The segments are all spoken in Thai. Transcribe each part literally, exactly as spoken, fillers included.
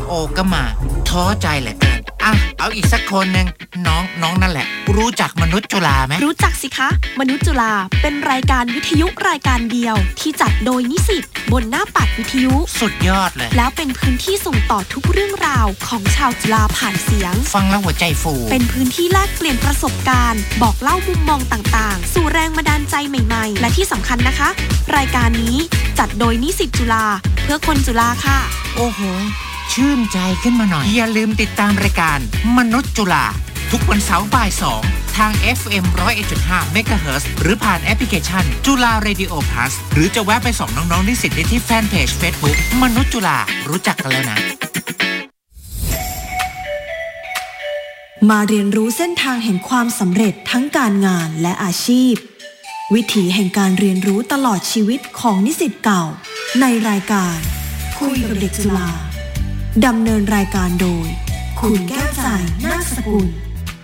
โอก็มาท้อใจแหละเกินอ่ะเอาอีกสักคนนึงน้องน้องนั่นแหละรู้จักมนุษย์จุฬาไหมรู้จักสิคะมนุษย์จุฬาเป็นรายการวิทยุรายการเดียวที่จัดโดยนิสิตบนหน้าปัดวิทยุสุดยอดเลยแล้วเป็นพื้นที่ส่งต่อทุกเรื่องราวของชาวจุฬาผ่านเสียงฟังแล้วหัวใจฟูเป็นพื้นที่แลกเปลี่ยนประสบการณ์บอกเล่ามุมมองต่างๆสู่แรงบันดาลใจใหม่ๆและที่สำคัญนะคะรายการนี้จัดโดยนิสิตจุฬาเพื่อคนจุฬาค่ะโอ้โหชื่นใจขึ้นมาหน่อยอย่าลืมติดตามรายการมนุษย์จุฬาทุกวันเสาร์บ่ายสองทาง เอฟ เอ็ม หนึ่งศูนย์เอ็ดจุดห้า เมกะเฮิรตซ์ หรือผ่านแอปพลิเคชันจุฬา Radio Plus หรือจะแวะไปส่องน้องๆนิสิตได้ที่แฟนเพจ Facebook มนุษย์จุฬารู้จักกันแล้วนะมาเรียนรู้เส้นทางแห่งความสำเร็จทั้งการงานและอาชีพวิถีแห่งการเรียนรู้ตลอดชีวิตของนิสิตเก่าในรายการคุยกับเด็กจุฬาดำเนินรายการโดยคุณแก้วใจนาคสกุล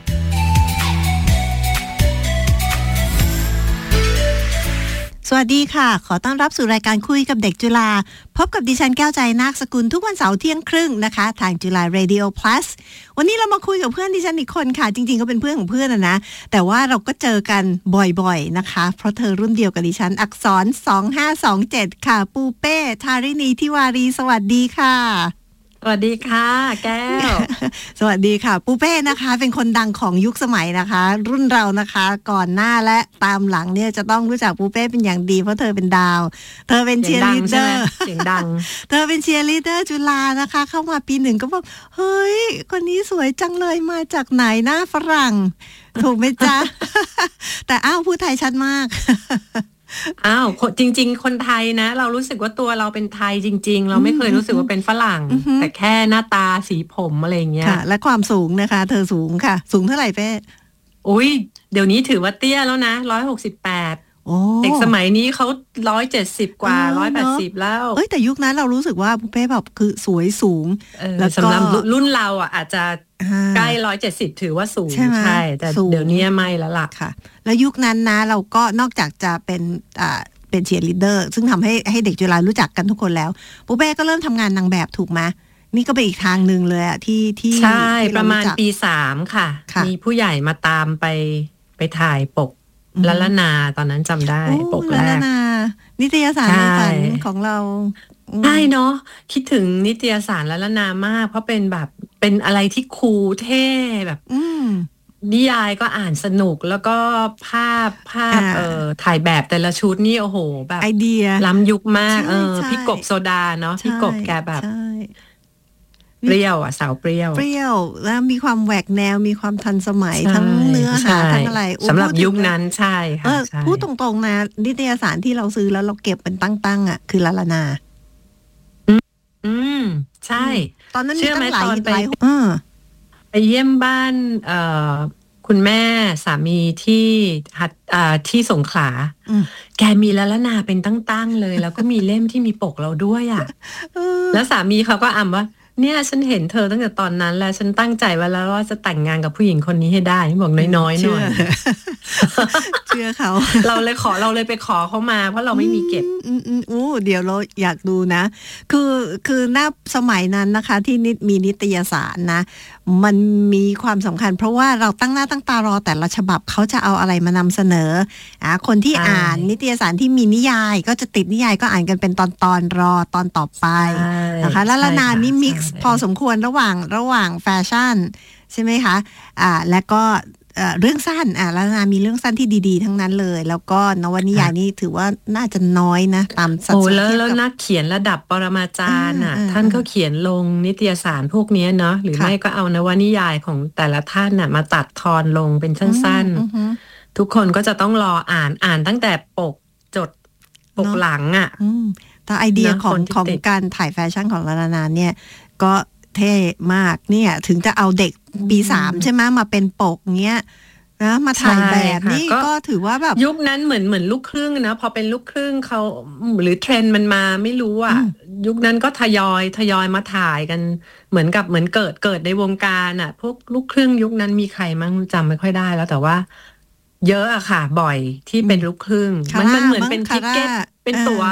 สวัสดีค่ะขอต้อนรับสู่รายการคุยกับเด็กจุฬาพบกับดิฉันแก้วใจนาคสกุลทุกวันเสาร์เที่ยงครึ่งนะคะทางจุฬา Radio Plus วันนี้เรามาคุยกับเพื่อนดิฉันอีกคนค่ะจริงๆก็เป็นเพื่อนของเพื่อนนะนะแต่ว่าเราก็เจอกันบ่อยๆนะคะเพราะเธอรุ่นเดียวกับดิฉันอักษรสองห้าสองเจ็ดค่ะปูเป้ธาริณีทิวารีสวัสดีค่ะสวัสดีค่ะแก้วสวัสดีค่ะปูเป้นะคะเป็นคนดังของยุคสมัยนะคะรุ่นเรานะคะก่อนหน้าและตามหลังเนี่ยจะต้องรู้จักปูเป้เป็นอย่างดีเพราะเธอเป็นดาวเธอเป็นเชียร์ลีดเดอร์เสียงดังเธอเป็นเชียร์ลีดเดอร์จุฬานะคะเข้ามาปีหนึ่งก็บอกเฮ้ยคนนี้สวยจังเลยมาจากไหนหน้าฝรั่งถูกไหมจ๊ะ แต่อ้าวพูดไทยชัดมากอ้าวจริงๆคนไทยนะเรารู้สึกว่าตัวเราเป็นไทยจริงๆเราไม่เคยรู้สึกว่าเป็นฝรั่งแต่แค่หน้าตาสีผมอะไรอย่างเงี้ยและความสูงนะคะเธอสูงค่ะสูงเท่าไหร่เป้อุ้ยเดี๋ยวนี้ถือว่าเตี้ยแล้วนะหนึ่งร้อยหกสิบแปดเด็กสมัยนี้เขาหนึ่งร้อยเจ็ดสิบกว่าหนึ่งร้อยแปดสิบแล้วเอ้ยแต่ยุคนั้นเรารู้สึกว่าปูเป้แบบคือสวยสูงแล้วสำหรับรุ่นเราอ่ะอาจจะใกล้หนึ่งร้อยเจ็ดสิบถือว่าสูงใช่แต่เดี๋ยวนี้ไม่แล้วล่ะค่ะแล้วยุคนั้นนะเราก็นอกจากจะเป็นอ่าเป็นเชียร์ลีดเดอร์ซึ่งทำให้ให้เด็กจุฬารู้จักกันทุกคนแล้วปูเป้ก็เริ่มทำงานนางแบบถูกไหมนี่ก็เป็นอีกทางหนึ่งเลยอะที่ที่ใช่ประมาณปีสามค่ะมีผู้ใหญ่มาตามไปไปถ่ายปกละละนาตอนนั้นจำได้ปกแรกละละนานิตยสารในฝันของเราใช่เนาะคิดถึงนิตยสารละละนามากเพราะเป็นแบบเป็นอะไรที่คูลเท่แบบนิยายก็อ่านสนุกแล้วก็ภาพภาพเอ่อถ่ายแบบแต่ละชุดนี่โอ้โหแบบไอเดียล้ำยุคมากเออพี่กบโซดาเนาะพี่กบแกแบบเปรี้ยวอ่ะสาวเปรี้ยวเปรี้ยวแล้วมีความแหวกแนวมีความทันสมัยทั้งเนื้อหาทั้งอะไรสำหรับยุคนั้นใช่ค่ะพูดตรงๆนะนิตยสารที่เราซื้อแล้วเราเก็บเป็นตั้งๆอ่ะคือละละนาอืมใช่ตอนนั้นมีตั้งหลายไปไปเยี่ยมบ้านเอ่อคุณแม่สามีที่หัดอ่าที่สงขลาแกมีละละนาเป็นตั้งๆเลยแล้วก็มีเล่มที่มีปกเราด้วยอ่ะแล้วสามีเขาก็อ่ำว่าเนี่ยฉันเห็นเธอตั้งแต่ตอนนั้นแล้วฉันตั้งใจไว้แล้วว่าจะแต่งงานกับผู้หญิงคนนี้ให้ได้บอกน้อยๆหน่อยเชื่อเขาเราเลยขอเราเลยไปขอเขามาเพราะเราไม่มีเก็บอืมอืมอู้เดี๋ยวเราอยากดูนะคือคือหน้าสมัยนั้นนะคะที่นิมีนิตยสารนะมันมีความสำคัญเพราะว่าเราตั้งหน้าตั้งตารอแต่ละฉบับเขาจะเอาอะไรมานำเสนออ่าคนที่อ่านนิตยสารที่มีนิยายก็จะติดนิยายก็อ่านกันเป็นตอนตอนรอตอนต่อไปนะคะแล้วละนานนี่มิกซ์พอสมควรระหว่างระหว่างแฟชั่นใช่ไหมคะอ่าและก็เรื่องสั้นอ่ะแล้วนามีเรื่องสั้นที่ดีๆทั้งนั้นเลยแล้วก็นวนิยายนี่ถือว่าน่าจะน้อยนะตามสัดส่วนแล้วแล้วนักเขียนระดับปรมาจารย์อ่ะท่านก็เขียนลงนิตยสารพวกนี้เนาะหรือไม่ก็เอานวนิยายของแต่ละท่านน่ะมาตัดทอนลงเป็นสั้นๆทุกคนก็จะต้องรออ่านอ่านตั้งแต่ปกจดปกหลังอ่ะแต่ไอเดียของของการถ่ายแฟชั่นของละนาเนี่ยก็เท่มากเนี่ยถึงจะเอาเด็กปีสามใช่ไหมมาเป็นปกเงี้ยนะมาถ่ายแบบนี่ก็ถือว่าแบบยุคนั้นเหมือนเหมือนลูกครึ่งนะพอเป็นลูกครึ่งเขาหรือเทรนด์มันมาไม่รู้อ่ะยุคนั้นก็ทยอยทยอยมาถ่ายกันเหมือนกับเหมือนเกิดเกิดในวงการอ่ะพวกลูกครึ่งยุคนั้นมีใครมั่งจำไม่ค่อยได้แล้วแต่ว่าเยอะอะค่ะบ่อยที่เป็นลูกครึ่งมันมันเหมือนเป็นทิกเก็ตเป็นตั๋ว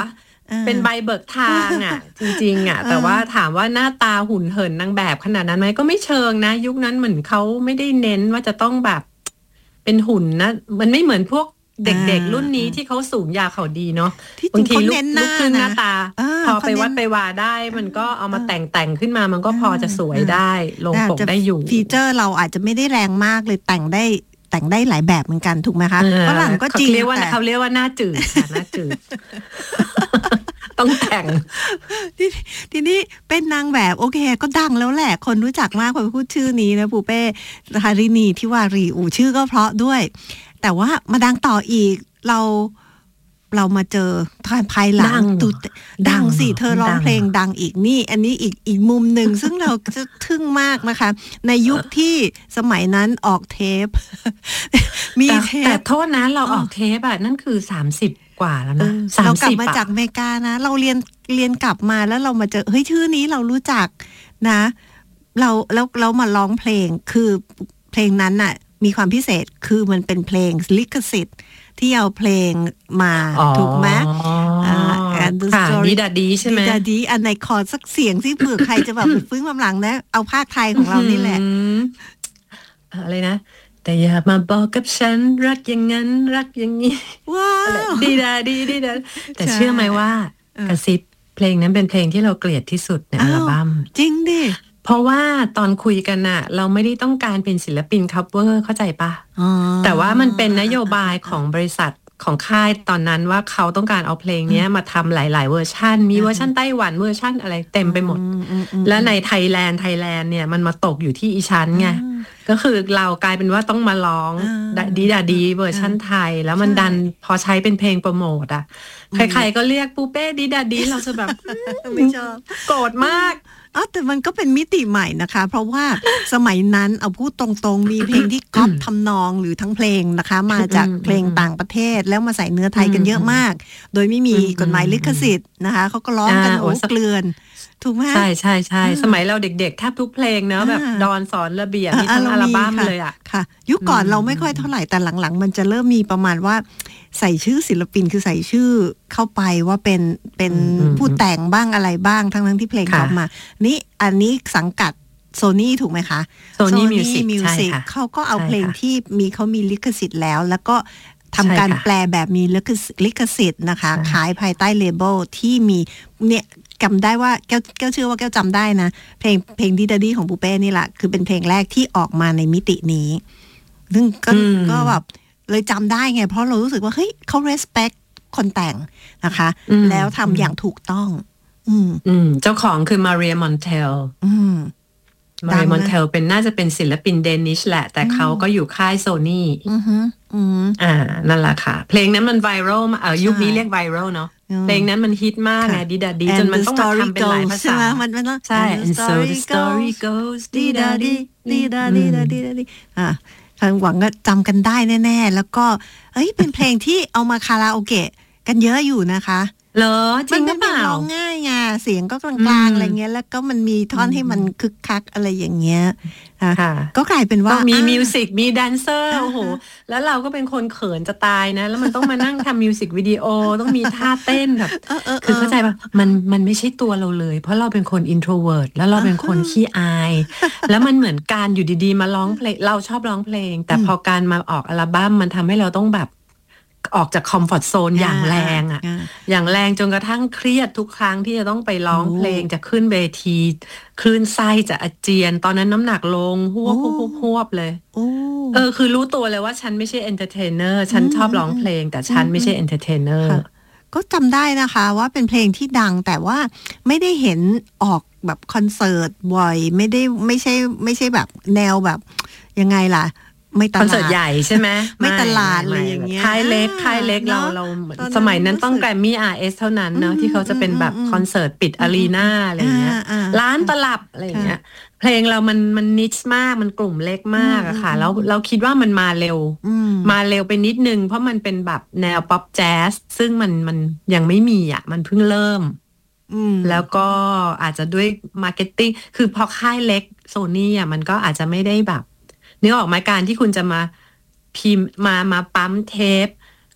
เป็นใบเบิกทางอ่ะ จริงๆอ่ะแต่ว่าถามว่าหน้าตาหุ่นเหินนางแบบขนาดนั้นไหมก็ไม่เชิงนะยุคนั้นเหมือนเขาไม่ได้เน้นว่าจะต้องแบบเป็นหุ่นนะมันไม่เหมือนพวกเด็กๆรุ่นนี้ที่เขาสูงยาวเขาดีเนาะบางทีลูกลูกครึ่งหน้าตาพอไปวัดไปวาได้มันก็เอามาแต่งแต่งขึ้นมามันก็พอจะสวยได้ลงปกได้อยู่ฟีเจอร์เราอาจจะไม่ได้แรงมากเลยแต่งได้แต่งได้หลายแบบเหมือนกันถูกไหมคะฝรั่งก็จริงเขาเรียกว่าเขาเรียกว่าหน้าจืดหน้าจืดต้องแต่งทีทีนี้เป็นนางแบบโอเคก็ดังแล้วแหละคนรู้จักมากพอพูดชื่อนี้นะปูเป้ฮารินีทิวารีอูชื่อก็เพราะด้วยแต่ว่ามาดังต่ออีกเราเรามาเจอภายหลังตุดังสิเธอร้องเพลงดังอีกนี่อันนี้อีกอีกมุมหนึ่งซึ่งเราจะทึ่งมากนะคะในยุคที่สมัยนั้นออกเทปมีเทปแต่โทษนะเราออกเทปอ่ะนั่นคือสามสิบกว่าแล้วนะเรากลับมาจากอเมริกานะเราเรียนเรียนกลับมาแล้วเรามาเจอเฮ้ยชื่อนี้เรารู้จักนะเราแล้วเรามาร้องเพลงคือเพลงนั้นน่ะมีความพิเศษคือมันเป็นเพลงลิขสิทธิ์ที่เอาเพลงมาถูกไหมอ่าดีดาดีใช่ไหมดีดาดีอันไหนขอสักเสียงที่เผื่อใครจะแบบฟื้นความหลังนะเอาภาคไทยของเรานี่แหละอะไรนะแต่อย่ามาบอกกับฉันรักอย่างนั้นรักอย่างนี้ว้าวดีดาดีดีดาแต่เชื่อไหมว่ากระซิบเพลงนั้นเป็นเพลงที่เราเกลียดที่สุดในอัลบั้มจริงดิเพราะว่าตอนคุยกันน่ะเราไม่ได้ต้องการเป็นศิลปินคัฟเวอร์เข้าใจปะแต่ว่ามันเป็นนโยบายของบริษัทของค่ายตอนนั้นว่าเขาต้องการเอาเพลงนี้มาทำหลายๆเวอร์ชันมีเวอร์ชันไต้หวันเวอร์ชันอะไรเต็มไปหมดและในไทยแลนด์ไทยแลนด์เนี่ยมันมาตกอยู่ที่อีชั้นไงก็คือเรากลายเป็นว่าต้องมาร้องดีดาดีเวอร์ชันไทยแล้วมันดันพอใช้เป็นเพลงโปรโมทอ่ะใครๆก็เรียกปูเป้ดีดาดีเราจะแบบไม่ชอบโกรธมากอ๋อแต่มันก็เป็นมิติใหม่นะคะเพราะว่าสมัยนั้นเอาพูดตรงๆมีเพลงที่ก๊อปทำนองหรือทั้งเพลงนะคะมาจากเพลงต่างประเทศแล้วมาใส่เนื้อไทยกันเยอะมากโดยไม่มีกฎหมายลิขสิทธิ์นะคะเขาก็ร้องกันโอ้เกลือนถูกไหมใช่ใช่ใช่สมัยเราเด็กๆแทบทุกเพลงเนอะแบบดอนสอนระเบียบมีทั้งอัลบั้มเลยอ่ะค่ะยุคก่อนเราไม่ค่อยเท่าไหร่แต่หลังๆมันจะเริ่มมีประมาณว่าใส่ชื่อศิลปินคือใส่ชื่อเข้าไปว่าเป็นเป็นผู้แต่งบ้างอะไรบ้างทั้งทั้งที่เพลงเขามานี่อันนี้สังกัดโซนี่ถูกไหมคะ Sony Music มิวสิกเขาก็เอาเพลงที่มีเขามีลิขสิทธิ์แล้วแล้วก็ทำการแปลแบบมีลิขสิทธิ์นะคะขายภายใต้เลเบลที่มีเนี่ยจำได้ว่าแก้วแก้วเชื่อว่าแก้วจำได้นะเพลงเพลงดีดาดีของปูเป้นี่แหละคือเป็นเพลงแรกที่ออกมาในมิตินี้ซึ่งก็ก็แบบเลยจำได้ไงเพราะเรารู้สึกว่าเฮ้ยเขา respect คนแต่งนะคะแล้วทำอย่างถูกต้องอืมอืมเจ้าของคือมาเรียมอนเทลอืมมาเรียมอนเทลเป็นน่าจะเป็นศิลปินเดนิชแหละแต่เขาก็อยู่ค่ายโซนี่อือฮึอืมอ่านั่นแหละค่ะเพลงนั้นมันไวรัลเอ่อยุคนี้เรียกไวรัลเนาะเพลงนั้นมันฮิตมากไงดีดาดีจนมันต้องมาทำเป็นหลายภาษามันมันต้องใช่ and so the story goes ดีดาดีดีดาดีดาดีดาดีอ่าทางหวังก็จำกันได้แน่ๆแล้วก็เอ้ยเป็นเพลงที่เอามาคาราโอเกะกันเยอะอยู่นะคะเหรอจริงหรือเปล่าร้องง่ายไงเสียงก็กลางๆอะไรเงี้ยแล้วก็มันมีท่อนให้มันคึกคักอะไรอย่างเงี้ยก็กลายเป็นว่ามีมิวสิกมีแดนเซอร์โอ้โหแล้วเราก็เป็นคนเขินจะตายนะแล้วมันต้องมานั่งทำมิวสิกวิดีโอต้องมีท่าเต้นแบบคือเข้าใจป่ะมันมันไม่ใช่ตัวเราเลยเพราะเราเป็นคนอินโทรเวิร์ตแล้วเราเป็นคนขี้อายแล้วมันเหมือนการอยู่ดีๆมาร้องเพลงเราชอบร้องเพลงแต่พอการมาออกอัลบั้มมันทำให้เราต้องแบบออกจากคอมฟอร์ตโซนอย่างแรงอ่ะอย่างแรงจนกระทั่งเครียดทุกครั้งที่จะต้องไปร้องเพลงจะขึ้นเวทีคลื่นไส้จะอาเจียนตอนนั้นน้ำหนักลงหวบหวบหวบเลยเออคือรู้ตัวเลยว่าฉันไม่ใช่เอนเตอร์เทนเนอร์ฉันชอบร้องเพลงแต่ฉันไม่ใช่เอนเตอร์เทนเนอร์ก็จำได้นะคะว่าเป็นเพลงที่ดังแต่ว่าไม่ได้เห็นออกแบบคอนเสิร์ตบ่อยไม่ได้ไม่ใช่ไม่ใช่แบบแนวแบบยังไงล่ะไม่ตลาดคอนเสิร์ตใหญ่ใช่ไหมไม่ตลาดอะไรอย่างเงี้ยค่ายเล็กค่ายเล็กเราเราสมัยนั้นต้องแกรมมี่ อาร์ เอส เท่านั้นเนาะที่เขาจะเป็นแบบคอนเสิร์ตปิดอารีนาอะไรอย่างเงี้ยร้านตลับอะไรอย่างเงี้ยเพลงเรามันมันนิชมากมันกลุ่มเล็กมากอะค่ะแล้วเราคิดว่ามันมาเร็วมาเร็วไปนิดนึงเพราะมันเป็นแบบแนวป๊อปแจ๊สซึ่งมันมันยังไม่มีอะมันเพิ่งเริ่มแล้วก็อาจจะด้วยมาร์เก็ตติ้งคือพอค่ายเล็กโซนี่อะมันก็อาจจะไม่ได้แบบนึกออกไหมการที่คุณจะมาพิมพ์มามาปั๊มเทป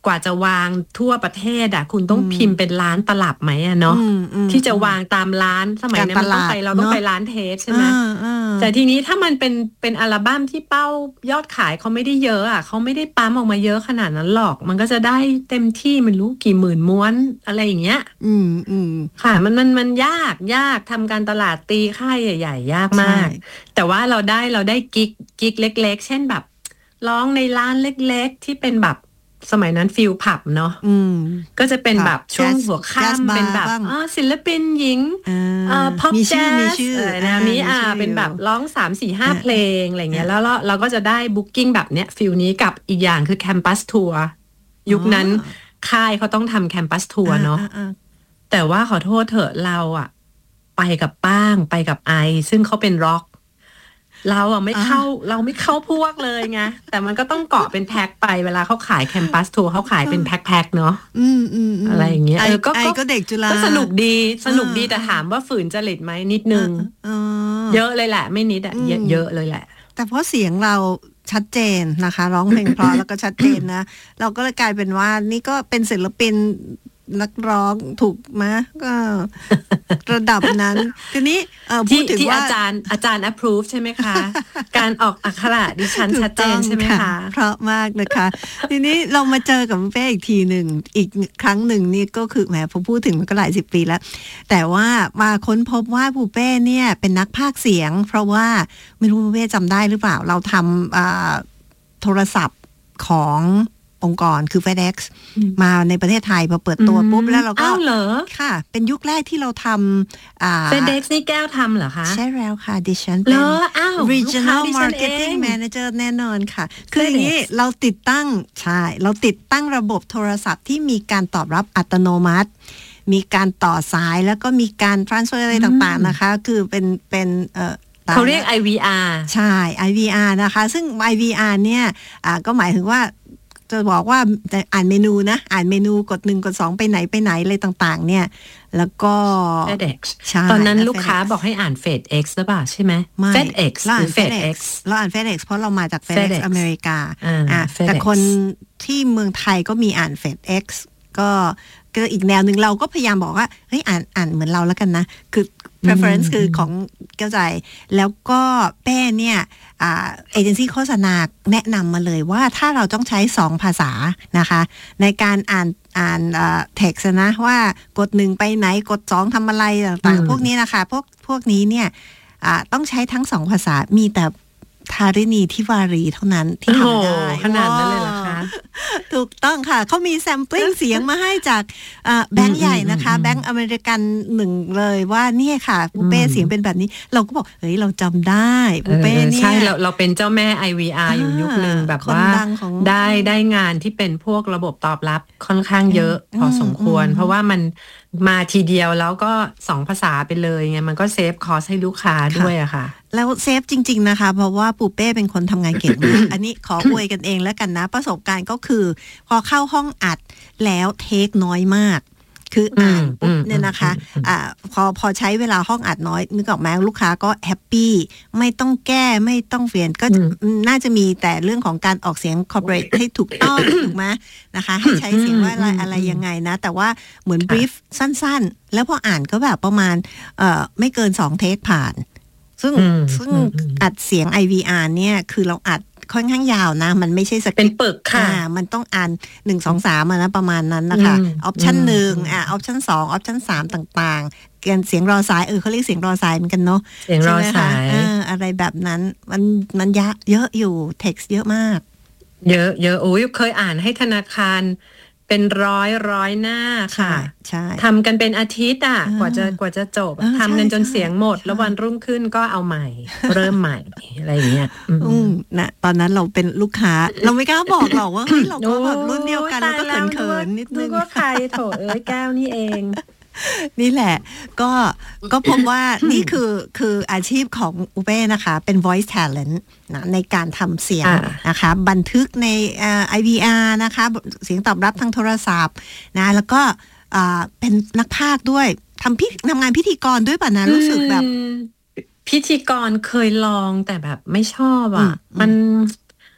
กว่าจะวางทั่วประเทศอ่ะคุณต้องพิมพ์เป็นร้านตลับไหมอะเนาะที่จะวางตามร้านสมัยนั้นมันต้องไปเราต้องไปร้านเทปใช่ไหมแต่ทีนี้ถ้ามันเป็นเป็นอัลบั้มที่เป้ายอดขายเขาไม่ได้เยอะอ่ะเขาไม่ได้ปั๊มออกมาเยอะขนาดนั้นหรอกมันก็จะได้เต็มที่มันรู้กี่หมื่นม้วนอะไรอย่างเงี้ยอืมอืมค่ะมันมันมันยากยากทำการตลาดตีค่ายใหญ่ๆยากมากแต่ว่าเราได้เราได้กิ๊กกิ๊กเล็กๆเช่นแบบร้องในร้านเล็กๆที่เป็นแบบสมัยนั้นฟิลผับเนาะก็จะเป็นแบบช่วงหัวค่ำเป็นแบบศิลปินหญิงพ็อปแจ๊สแนวนี้อ่าเป็นแบบร้องสามสี่ห้าเพลงอะไรเงี้ยแล้วเราก็จะได้บุ๊กกิ้งแบบเนี้ยฟิลนี้กับอีกอย่างคือแคมปัสทัวร์ยุคนั้นค่ายเขาต้องทำแคมปัสทัวร์เนาะแต่ว่าขอโทษเถอะเราอะไปกับป้างไปกับไอซึ่งเขาเป็นร็อกเราอ่ะไม่เข้าเราไม่เข้าพวกเลยไงแต่มันก็ต้องเกาะเป็นแพ็คไปเวลาเขาขายแคมปัสทัวร์เขาขายเป็นแพ็คๆเนาะอืมอืมอะไรอย่างเงี้ยเออก็ก็เด็กจุฬาก็สนุกดีสนุกดีแต่ถามว่าฝืนจริตไหมนิดนึงเยอะเลยแหละไม่นิดอ่ะเยอะเลยแหละแต่เพราะเสียงเราชัดเจนนะคะร้องเพลงเพราะแล้วก็ชัดเจนนะเราก็เลยกลายเป็นว่านี่ก็เป็นศิลปินนักร้องถูกไหมก็ระดับนั้นทีนี้พูดถึงว่าอาจารย์อาจารย์ approve ใช่ไหมคะการออกอักขระดิฉันชัดเจนใช่ไหมคะเพราะมากนะคะทีนี้เรามาเจอกับเป้อีกทีหนึ่งอีกครั้งหนึ่งนี่ก็คือแหมพอพูดถึงมันก็หลายสิบปีแล้วแต่ว่ามาค้นพบว่าปูเป้เนี่ยเป็นนักพากย์เสียงเพราะว่าไม่รู้ปูเป้จำได้หรือเปล่าเราทำโทรศัพท์ขององค์กรคือ FedEx มาในประเทศไทยพอเปิดตัวปุ๊บแล้วเราก็เหรอค่ะเป็นยุคแรกที่เราทำ FedEx นี่แก้วทำเหรอคะใช่แล้วค่ะดิฉันเป็น Regional Marketing Manager แน่นอนค่ะคืออย่างนี้เราติดตั้งใช่เราติดตั้งระบบโทรศัพท์ที่มีการตอบรับอัตโนมัติมีการต่อสายแล้วก็มีการ transfer อะไรต่างๆนะคะคือเป็นเป็นเอ่อเขาเรียก ไอ วี อาร์ใช่ ไอ วี อาร์ นะคะซึ่ง ไอ วี อาร์ เนี่ยก็หมายถึงว่าจะบอกว่าอ่านเมนูนะอ่านเมนูกดหนึ่งกดสองไปไหนไปไหนอะไรต่างๆเนี่ยแล้วก็ FedEx ตอนนั้นลูกค้าบอกให้อ่าน FedEx หรือเปล่าใช่ไหม FedEx หรือ FedEx เราอ่าน FedEx เพราะเรามาจาก FedEx อเมริกาอ่าแต่คนที่เมืองไทยก็มีอ่าน FedEx ก็ก็อีกแนวหนึ่งเราก็พยายามบอกว่าเฮ้ยอ่านอ่านเหมือนเราแล้วกันนะคือ preference คือของเจ้าใจแล้วก็แป้เนี่ยเอเจนซี่โฆษณาแนะนำมาเลยว่าถ้าเราต้องใช้สองภาษานะคะในการอ่านอ่านเอ่อ text นะว่ากดหนึ่งไปไหนกดสองทำอะไรต่างๆพวกนี้นะคะพวกพวกนี้เนี่ยต้องใช้ทั้งสองภาษามีแต่ทาริณีทิวารีเท่านั้นที่ทำได้ขนาดนั้นเลยเหรอคะถูกต้องค่ะเขามีแซมปลิ้งเสียงมาให้จากแบงค์ใหญ่นะคะแบงค์อเมริกันหนึ่งเลยว่าเนี่ยค่ะปูเป้เสียงเป็นแบบนี้เราก็บอกเฮ้ยเราจำได้ปูเป้เนี่ยใช่เราเราเป็นเจ้าแม่ ไอ วี อาร์ อยู่ยุคนึงแบบว่าได้ได้งานที่เป็นพวกระบบตอบรับค่อนข้างเยอะพอสมควรเพราะว่ามันมาทีเดียวแล้วก็สองภาษาไปเลยไงมันก็เซฟคอสให้ลูกค้าด้วยอะค่ะแล้วเซฟจริงๆนะคะเพราะว่าปูเป้เป็นคนทำงานเก่งมาก อันนี้ขออวยกันเองแล้วกันนะประสบการณ์ก็คือพอเข้าห้องอัดแล้วเทคน้อยมากคืออ่านปุ๊บเนี่ยนะคะอ่าพอพอใช้เวลาห้องอัดน้อยนึกออกไหมลูกค้าก็แฮปปี้ไม่ต้องแก้ไม่ต้องเปลี่ยนก็น่าจะมีแต่เรื่องของการออกเสียง corporate ให้ถูกต้องถูกไหมนะคะให้ใช้เสียงว่าอะไรอะไรยังไงนะแต่ว่าเหมือน brief สั้นๆแล้วพออ่านก็แบบประมาณเอ่อไม่เกินสองเทคผ่านซึ่งซึ่งอัดเสียง ไอ วี อาร์ เนี่ยคือเราอัดค่อนข้างยาวนะมันไม่ใช่สคริปต์เป็นปึกค่ะมันต้องอ่านหนึ่ง สอง สามนะประมาณนั้นนะคะออปชั่นหนึ่งอ่ะออปชั่นสองออปชั่นสามต่างๆเกี่ยนเสียงรอสายเออเขาเรียกเสียงรอสายเหมือนกันเนาะเสียงรอสายอะไรแบบนั้นมันมันเยอะเยอะอยู่เท็กซ์เยอะมากเยอะเยอะโอ้ยเคยอ่านให้ธนาคารเป็นร้อยร้อยหน้าค่ะใช่ทำกันเป็นอาทิตย์อ่ะกว่าจะกว่าจะจบทำกันจนเสียงหมดแล้ววันรุ่งขึ้นก็เอาใหม่เริ่มใหม่อะไรอย่างเงี้ยอืมนะตอนนั้นเราเป็นลูกค้าเราไม่กล้าบอกหรอกว่าเฮ้ยเราก็แบบรุ่นเดียวกันแล้วก็เขินๆนิดนึงก็ใครโถเอ้ยแก้วนี่เองนี่แหละก็ก็พบว่านี่คือคืออาชีพของอุเป้นะคะเป็น voice talent นะในการทำเสียงนะคะบันทึกใน ไอ วี อาร์ นะคะเสียงตอบรับทางโทรศัพท์นะแล้วก็เป็นนักพากย์ด้วยทำพิทำงานพิธีกรด้วยป่ะนะรู้สึกแบบพิธีกรเคยลองแต่แบบไม่ชอบอ่ะมัน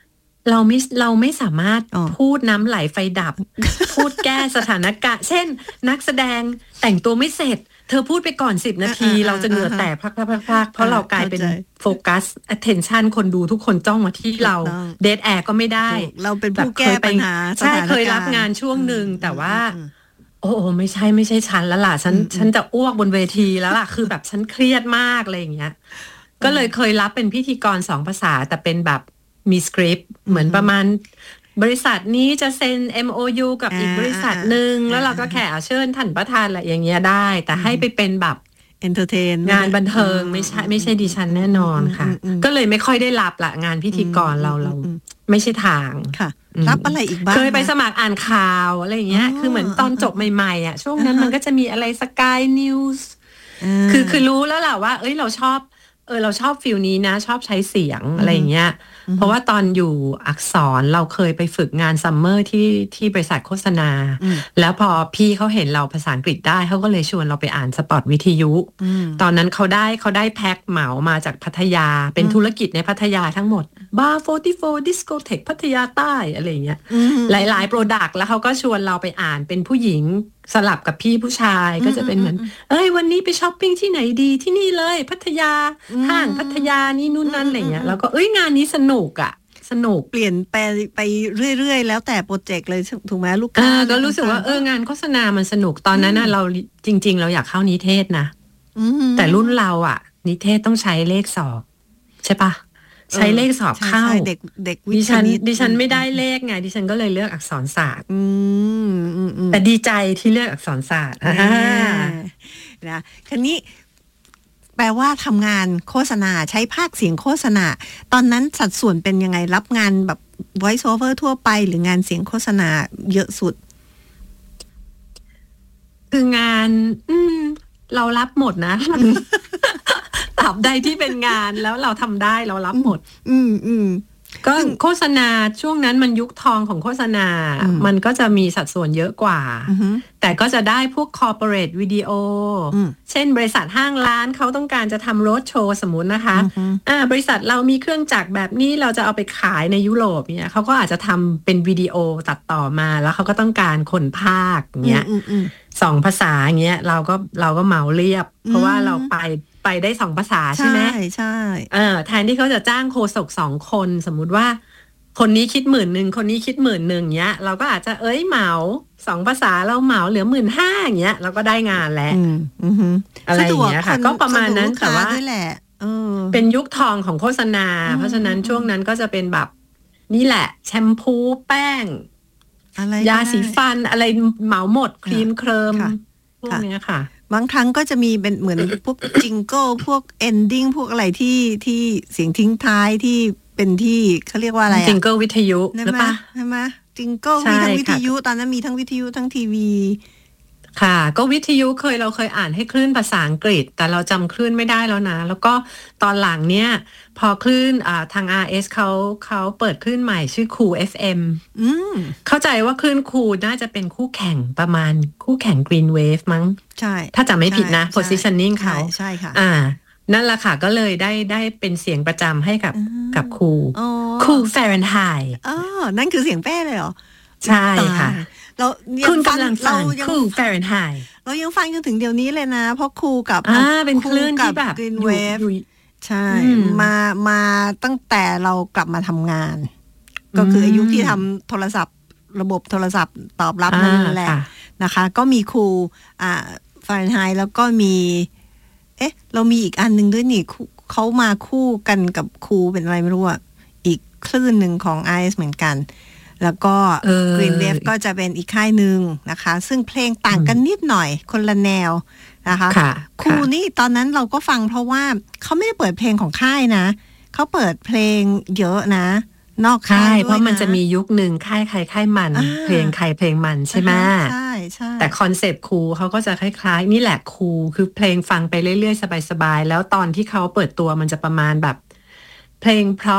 เราไม่เราไม่สามารถพูดน้ำไหลไฟดับ พูดแก้สถานการณ์เช่นนักแสดงแต่งตัวไม่เสร็จเธอพูดไปก่อนสิบนาทีเราจะเหงื่อแตกพลักๆๆเพราะเรากลายเป็นโฟกัส attention คนดูทุกคนจ้องมาที่เราเดทแอร์ก็ไม่ได้เราเป็นผู้แก้ปัญหาใช่เคยรับงานช่วงหนึ่งแต่ว่าโอ้ไม่ใช่ไม่ใช่ฉันแล้วล่ะฉันฉันจะอ้วกบนเวทีแล้วล่ะคือแบบฉันเครียดมากอะไรอย่างเงี้ยก็เลยเคยรับเป็นพิธีกรสองภาษาแต่เป็นแบบมีสคริปต์เหมือนประมาณบริษัทนี้จะเซ็น เอ็ม โอ ยู กับอีกบริษัทหนึ่งแล้วเราก็แค่เชิญท่านประธานอะไรอย่างเงี้ยได้แต่ให้ไปเป็นแบบเอนเตอร์เทนงานบันเทิงไม่ใช่ไม่ใช่ดิฉันแน่นอนค่ะก็เลยไม่ค่อยได้รับละงานพิธีกรเราเราไม่ใช่ทางค่ะรับอะไรอีกบ้างเคยไปสมัครอ่านข่าวอะไรอย่างเงี้ยคือเหมือนตอนจบใหม่ๆอ่ะช่วงนั้นมันก็จะมีอะไร Sky News คือคือรู้แล้วแหละว่าเอ้ยเราชอบเออเราชอบฟิลนี้นะชอบใช้เสียงอะไรอย่างเงี้ยเพราะว่าตอนอยู่อักษรเราเคยไปฝึกงานซัมเมอร์ที่ที่บริษัทโฆษณาแล้วพอพี่เขาเห็นเราภาษาอังกฤษได้เขาก็เลยชวนเราไปอ่านสปอตวิทยุตอนนั้นเขาได้เขาได้แพ็คเหมามาจากพัทยาเป็นธุรกิจในพัทยาทั้งหมดบาร์สี่สิบสี่ดิสโกเทคพัทยาใต้อะไรอย่างเงี้ยหลายๆโปรดักต์แล้วเขาก็ชวนเราไปอ่านเป็นผู้หญิงสลับกับพี่ผู้ชายก็จะเป็นเหมือนเอ้ยวันนี้ไปช้อปปิ้งที่ไหนดีที่นี่เลยพัทยาห้างพัทยานี่นู่นนั่นอะไรเงี้ยแล้วก็เอ้ยงานนี้สนุกอ่ะสนุกเปลี่ยนไปไปเรื่อยๆแล้วแต่โปรเจกต์เลยถูกไหมลูกค้าก็รู้สึกว่าเอองานโฆษณามันสนุกตอนนั้นน่ะเราจริงๆเราอยากเข้านิเทศนะแต่รุ่นเราอ่ะนิเทศต้องใช้เลขสอบใช่ปะใช้เลขสอบเข้าเด็กเด็กวิทยาดิฉันไม่ได้เลขไงดิฉันก็เลยเลือกอักษรศาสตร์แต่ดีใจที่เลือกอักษรศาสตร์นะคันนี้แปลว่าทำงานโฆษณาใช้ภาคเสียงโฆษณาตอนนั้นสัดส่วนเป็นยังไงรับงานแบบ voice over ทั่วไปหรืองานเสียงโฆษณาเยอะสุดคืองานอืมเรารับหมดนะตราบใดที่เป็นงานแล้วเราทำได้เรารับหมดอืมอืมก็โฆษณาช่วงนั้นมันยุคทองของโฆษณามันก็จะมีสัดส่วนเยอะกว่าแต่ก็จะได้พวก corporate video เช่นบริษัทห้างร้านเขาต้องการจะทำโรดโชว์สมมุตินะคะอ่าบริษัทเรามีเครื่องจักรแบบนี้เราจะเอาไปขายในยุโรปเนี่ยเขาก็อาจจะทำเป็นวิดีโอตัดต่อมาแล้วเขาก็ต้องการคนพากย์เงี้ยสองภาษาเงี้ยเราก็เราก็เหมาเรียบเพราะว่าเราไปไปได้สองภาษาใช่ไหมใช่ใช่เออแทนที่เขาจะจ้างโฆษกสองคนสมมุติว่าคนนี้คิดหมื่นหนึ่งคนนี้คิดหมื่นหนึ่งเงี้ยเราก็อาจจะเอ้ยเหมาสองภาษาเราเหมาเหลือหมื่นห้าอย่างเงี้ยเราก็ได้งานแล้วอะไรอย่างเงี้ยค่ะก็ประมาณนั้นแต่ว่าเป็นยุคทองของโฆษณาเพราะฉะนั้นช่วงนั้นก็จะเป็นแบบนี่แหละแชมพูแป้งยาสีฟันอะไรเหมาหมดครีมเคลิมพวกนี้ค่ะบางครั้งก็จะมีเป็นเหมือนพวกจิงเกิลพวกเอนดิ้งพวกอะไรที่ที่เสียงทิ้งท้ายที่เป็นที่เขาเรียกว่าอะไรจิงเกิลวิทยุหรือปะใช่ไหมจิงเกิลมีทั้งวิทยุตอนนั้นมีทั้งวิทยุทั้งทีวีค่ะก็วิทยุเคยเราเคยอ่านให้คลื่นภาษาอังกฤษแต่เราจำคลื่นไม่ได้แล้วนะแล้วก็ตอนหลังเนี้ยพอคลื่นอ่าทาง อาร์ เอส เขาเขาเปิดคลื่นใหม่ชื่อ Cool เอฟ เอ็มอืมเข้าใจว่าคลื่น Cool น่าจะเป็นคู่แข่งประมาณคู่แข่ง Green Wave มั้งใช่ถ้าจำไม่ผิดนะ positioning เขาใช่ค่ะอ่านั่นแหละค่ะก็เลยได้ได้เป็นเสียงประจำให้กับกับ Cool Cool Fahrenheit อ๋อนั่นคือเสียงแป้เลยเหรอใช่ค่ะเราคุณกำลังฟังคูลแฟเรนไฮต์เรายังฟังจนถึงเดี๋ยวนี้เลยนะเพราะคูลกับอ่าเป็นคลื่นที่แบบกรีนเวฟใช่มามาตั้งแต่เรากลับมาทำงานก็คืออายุที่ทำโทรศัพท์ระบบโทรศัพท์ตอบรับนั่นแหละนะคะก็มีคูลอ่าแฟเรนไฮต์แล้วก็มีเอ๊ะเรามีอีกอันนึงด้วยนี่เขามาคู่กันกับคูลเป็นอะไรไม่รู้อ่ะอีกคลื่นหนึ่งของ ไอ เอส เหมือนกันแล้วก็ Green Wave ก็จะเป็นอีกค่ายหนึ่งนะคะซึ่งเพลงต่างกันนิดหน่อยคนละแนวนะคะครูนี่ตอนนั้นเราก็ฟังเพราะว่าเขาไม่ได้เปิดเพลงของค่ายนะเขาเปิดเพลงเยอะนะนอกค่ายเพราะมันจะมียุคหนึ่งค่ายใครค่ายมันเพลงใครเพลงมันใช่ไหมใช่ใช่แต่คอนเซปต์ครูเขาก็จะคล้ายๆนี่แหละครูคือเพลงฟังไปเรื่อยๆสบายๆแล้วตอนที่เขาเปิดตัวมันจะประมาณแบบเพลงเพราะ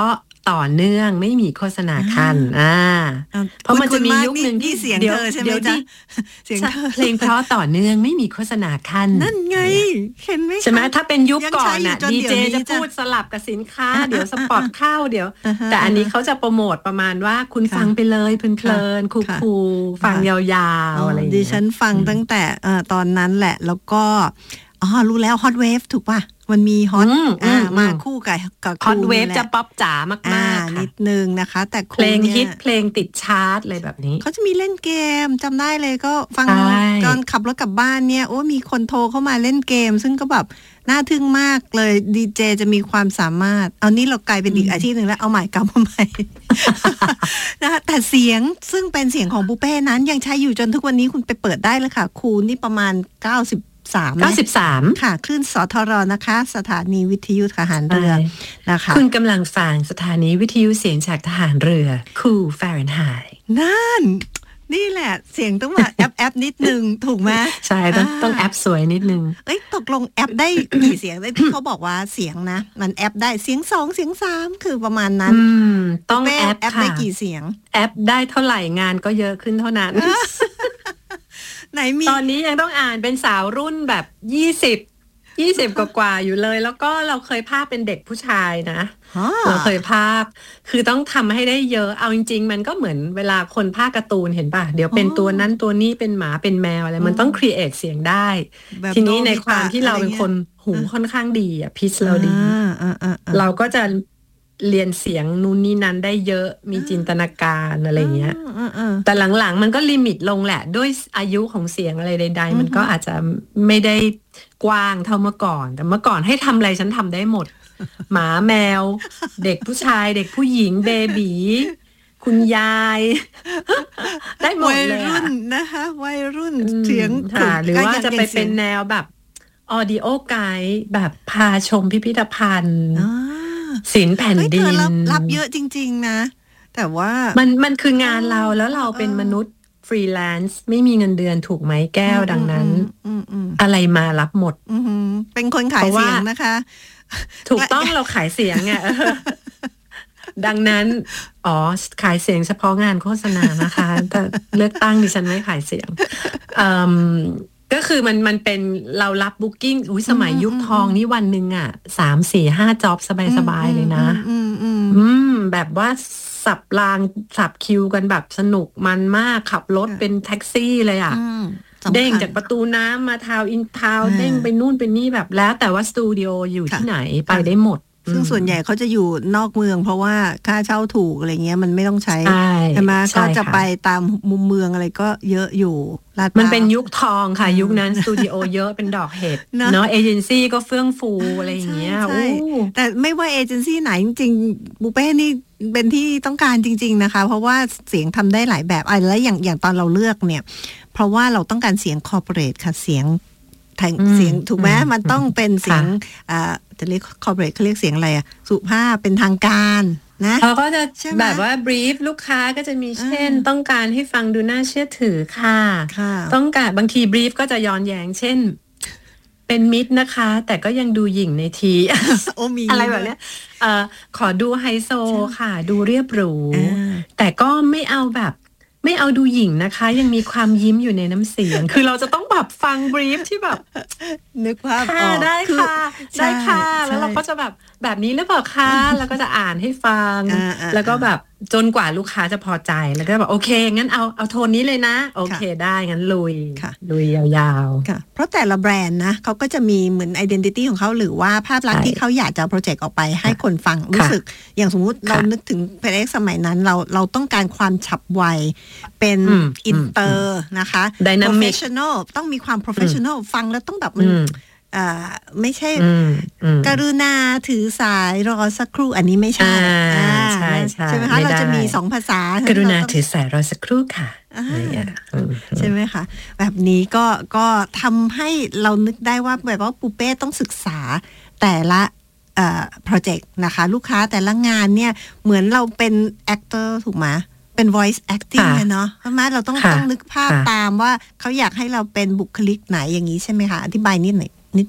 ต่อเนื่องไม่มีโฆษณาคันอ่าเพราะมันจะมียุคนึงที่เสียงเดี๋ยวเธอใช่ไหมเดี๋ยวจ๊ะดิเสียงเธอเพลงเพราะต่อเนื่องไม่มีโฆษณาคันนั่นไงเห็นไหมใช่ไหมถ้าเป็นยุคก่อนยังใช้อยู่น่ะจนดีเดี๋เจยวนี้จะจ้ะพูดสลับกับสินค้าเดี๋ยวสปอตเข้าเดี๋ยวอ่าฮะแต่อันนี้เขาจะโปรโมทประมาณว่าคุณค่ะฟังไปเลยเพลินๆคูค่ะๆฟังยาวๆอะไรอย่างดิเงี้ยฉันฟังตั้งแต่เอ่อตอนนั้นแหละแล้วก็อ๋อรู้แล้วฮอตเวฟถูกป่ะมันมีฮอตอืมอ่าอืมมาคู่กับกับฮอตเวฟแหลจะป๊อปจ๋ามากอ่าๆนิค่ะดนึงนะคะ แต่เพลงนี่ยฮิตเพลงติดชาร์ตอะไรแบบนี้เขาจะมีเล่นเกมจำได้เลยก็ฟังใช่ตอนขับรถกลับบ้านเนี่ยโอ้มีคนโทรเข้ามาเล่นเกม ซึ่งก็แบบน่าทึ่งมากเลยดีเจจะมีความสามารถเอานี่เรากลายเป็นอีกอาชีพหนึ่งแล้วเอาใหม่กลับมาใหม่ นะคะแต่เสียงซึ่งเป็นเสียงของปูเป้นั้นยังใช้อยู่จนทุกวันนี้คุณไปเปิดได้เลยค่ะครูนี่ประมาณเก้าสิบสามเก้าสิบสามค่ะคลื่นสทรนะคะ สถานีวิทยุทหารเรือนะคะคุณกำลังฟังสถานีวิทยุเสียงจากทหารเรือคูลฟาเรนไฮต์นั่นนี่แหละเสียงต้องมาแอปแอปนิดนึงถูกไหมใช่ต้องต้องแอปสวยนิดนึงเอ้ยตกลงแอปได้ กี่เสียงได้ที่เขาบอกว่าเสียงนะมันแอปได้เสียงสองเสียงสามคือประมาณนั้นอืมต้องเป้แอปแอปค่ะได้กี่เสียงแอปได้เท่าไหร่งานก็เยอะขึ้นเท่านั้นไหนมีตอนนี้ยังต้องอ่านเป็นสาวรุ่นแบบยี่สิบยี่สิบกว่าๆอยู่เลย แล้วก็เราเคยภาพเป็นเด็กผู้ชายนะฮะเราเคยภาพคือต้องทำให้ได้เยอะเอาจริงๆมันก็เหมือนเวลาคนภาคการ์ตูนเห็นป่ะเดี๋ยวเป็นตัวนั้นตัวนี้เป็นหมาเป็นแมวอะไรมันต้องครีเอทเสียงได้แบบทีนี้ในโบิตะความที่เราเป็นคนหูค่อนข้างดีอ่ะพิชเราดีอ่าอ่าอ่าอ่าเราก็จะเรียนเสียงนู่นนี่นั้นได้เยอะมีจินตนาการอะไรเงี้ยอ่าอ่าแต่หลังๆมันก็ลิมิตลงแหละด้วยอายุของเสียงอะไรใดๆมันก็อาจจะไม่ได้กว้างเท่าเมื่อก่อน แต่เมื่อก่อนให้ทำอะไรฉันทำได้หมด หมาแมว เด็กผู้ชาย เด็กผู้หญิงเบบีคุณยาย ได้หมดวัยเลยรุ่อะนนะคะวัยรุ่นอืมเสียงค่ะหรือว่าจะไปเป็นแนแนวแบบออดิโอไกด์แบบพาชมพิพิธภัณฑ์ศิลป์แผ่นเฮ้ยดิเธอน รับรับเยอะจริง ๆ นะ แต่ว่ามันมันคืองานเราแล้วเราเป็นมนุษย์ฟรีแลนซ์ไม่มีเงินเดือนถูกไหมแก้วดังนั้นอืมอืมอะไรมารับหมดอืมอืมเป็นคนขายเพราะว่าเสียงนะคะถูกต้องเราขายเสียงไงเออดังนั้นอ๋อขายเสียงเฉพาะงานโฆษณานะคะแต่เลือกตั้งดิฉันไม่ขายเสียงอืมก็คือมันมันเป็นเรารับบุ๊กิ้งอุ้ยสมัยยุคทองนี่วันหนึ่งอ่ะสามสี่ห้าจ็อบสบายๆเลยนะอืมอืมอืมแบบว่าสับรางสับคิวกันแบบสนุกมันมากขับรถเป็นแท็กซี่เลยอ่ะอืมสำคัญเด้งจากประตูน้ำมาทาวน์อินทาวน์อ่าเด้งไปนู่นไปนี่แบบแล้วแต่ว่าสตูดิโออยู่ที่ไหนไปได้หมดซึ่งส่วนใหญ่เขาจะอยู่นอกเมือง เพราะว่าค่าเช่าถูกอะไรเงี้ยมันไม่ต้องใช้ใช่ใช่ไหมใช่ก็จะค่ะไปตามมุมเมืองอะไรก็เยอะอยู่ลาดพร้าวมันเป็นยุคทองค่ะ ยุคนั้นสตูดิโอเยอะเป็นดอกเห็ดเนอะเนาะเอเจนซี่ก็เฟื่องฟูอะไรอย่างเงี้ยใช่โอ้แต่ไม่ว่าเอเจนซี่ไหนจริงๆบูเป้นี่เป็นที่ต้องการจริง ๆนะคะ เพราะว่าเสียงทำได้หลายแบบอะไรแล้วอย่างอย่างตอนเราเลือกเนี่ย เพราะว่าเราต้องการเสียงคอร์ปอเรทค่ะเสียงทางอืมเสียงถูกไหมอืมมันต้องเป็นเสียงอ่าจะเรียกคอร์ปอเรทเขาเรียกเสียงอะไรอะสุภาพเป็นทางการนะเขาก็จะใช่ไหมแบบว่าบรีฟลูกค้าก็จะมีเช่นอ่าต้องการให้ฟังดูน่าเชื่อถือค่ะค่ะต้องการบางทีบรีฟก็จะย้อนแย้งเช่น เป็นมิตรนะคะ แต่ก็ยังดูหยิ่งในทีโอ้มีอะไรแบบเนี้ยเอ่อขอดูไฮโซค่ะ ดูเรียบหรูอ่าแต่ก็ไม่เอาแบบไม่เอาดูหยิ่งนะคะ ยังมีความยิ้มอยู่ในน้ำเสียง คือเราจะต้องแบบฟังบรีฟที่แบบนึกภาพอค่ะอกได้อค่ะใช่ได้ค่ะใช่แล้วเราก็จะแบบแบบนี้หรือเปล่าคะแล้วก็จะอ่านให้ฟังอ่าอ่าแล้วก็แบบจนกว่าลูกค้าจะพอใจแล้วก็แบบโอเคงั้นเอาเอาโทนนี้เลยนะ โอเคได้งั้นลุยค่ะลุยยาวค่ะเพราะแต่ละแบรนด์นะเขาก็จะมีเหมือน identity ของเขาหรือว่าภาพลักษณ์ใช่ที่เขาอยากจะโปรเจกต์ออกไปให้คนฟังรู้สึก อย่างสมมุติเราค่ะนึกถึงเพลงสมัยนั้นเราเราต้องการความฉับไวเป็นอืมอินเตอร์นะคะ Dynamic professional ต้องมีความ professional ฟังแล้วต้องแบบมันอืมอ่าไม่ใช่ๆอืมอืมกรุณาถือสายรอสักครู่อันนี้ไม่ใช่อ่าอ่าใช่ใช่ใช่ไหมคะไม่ได้เราจะมีสองภาษากรุณาเต้องถือสายรอสักครู่ค่ะอ่าอะไรอย่างเงี้ยอืมใช่ไหมคะแบบนี้ก็ก็ทำให้เรานึกได้ว่าแบบว่าปูเป้ต้องศึกษาแต่ละเอ่อโปรเจกต์นะคะลูกค้าแต่ละงานเนี่ยเหมือนเราเป็น actor ถูกไหมเป็น voice acting ค่ะเลยเนาะใช่ไหมเราต้องค่ะต้องนึกภาพค่ะตามว่าเขาอยากให้เราเป็นบุคลิกไหนอย่างนี้ใช่ไหมคะอธิบายนิดหน่อยนิดนึง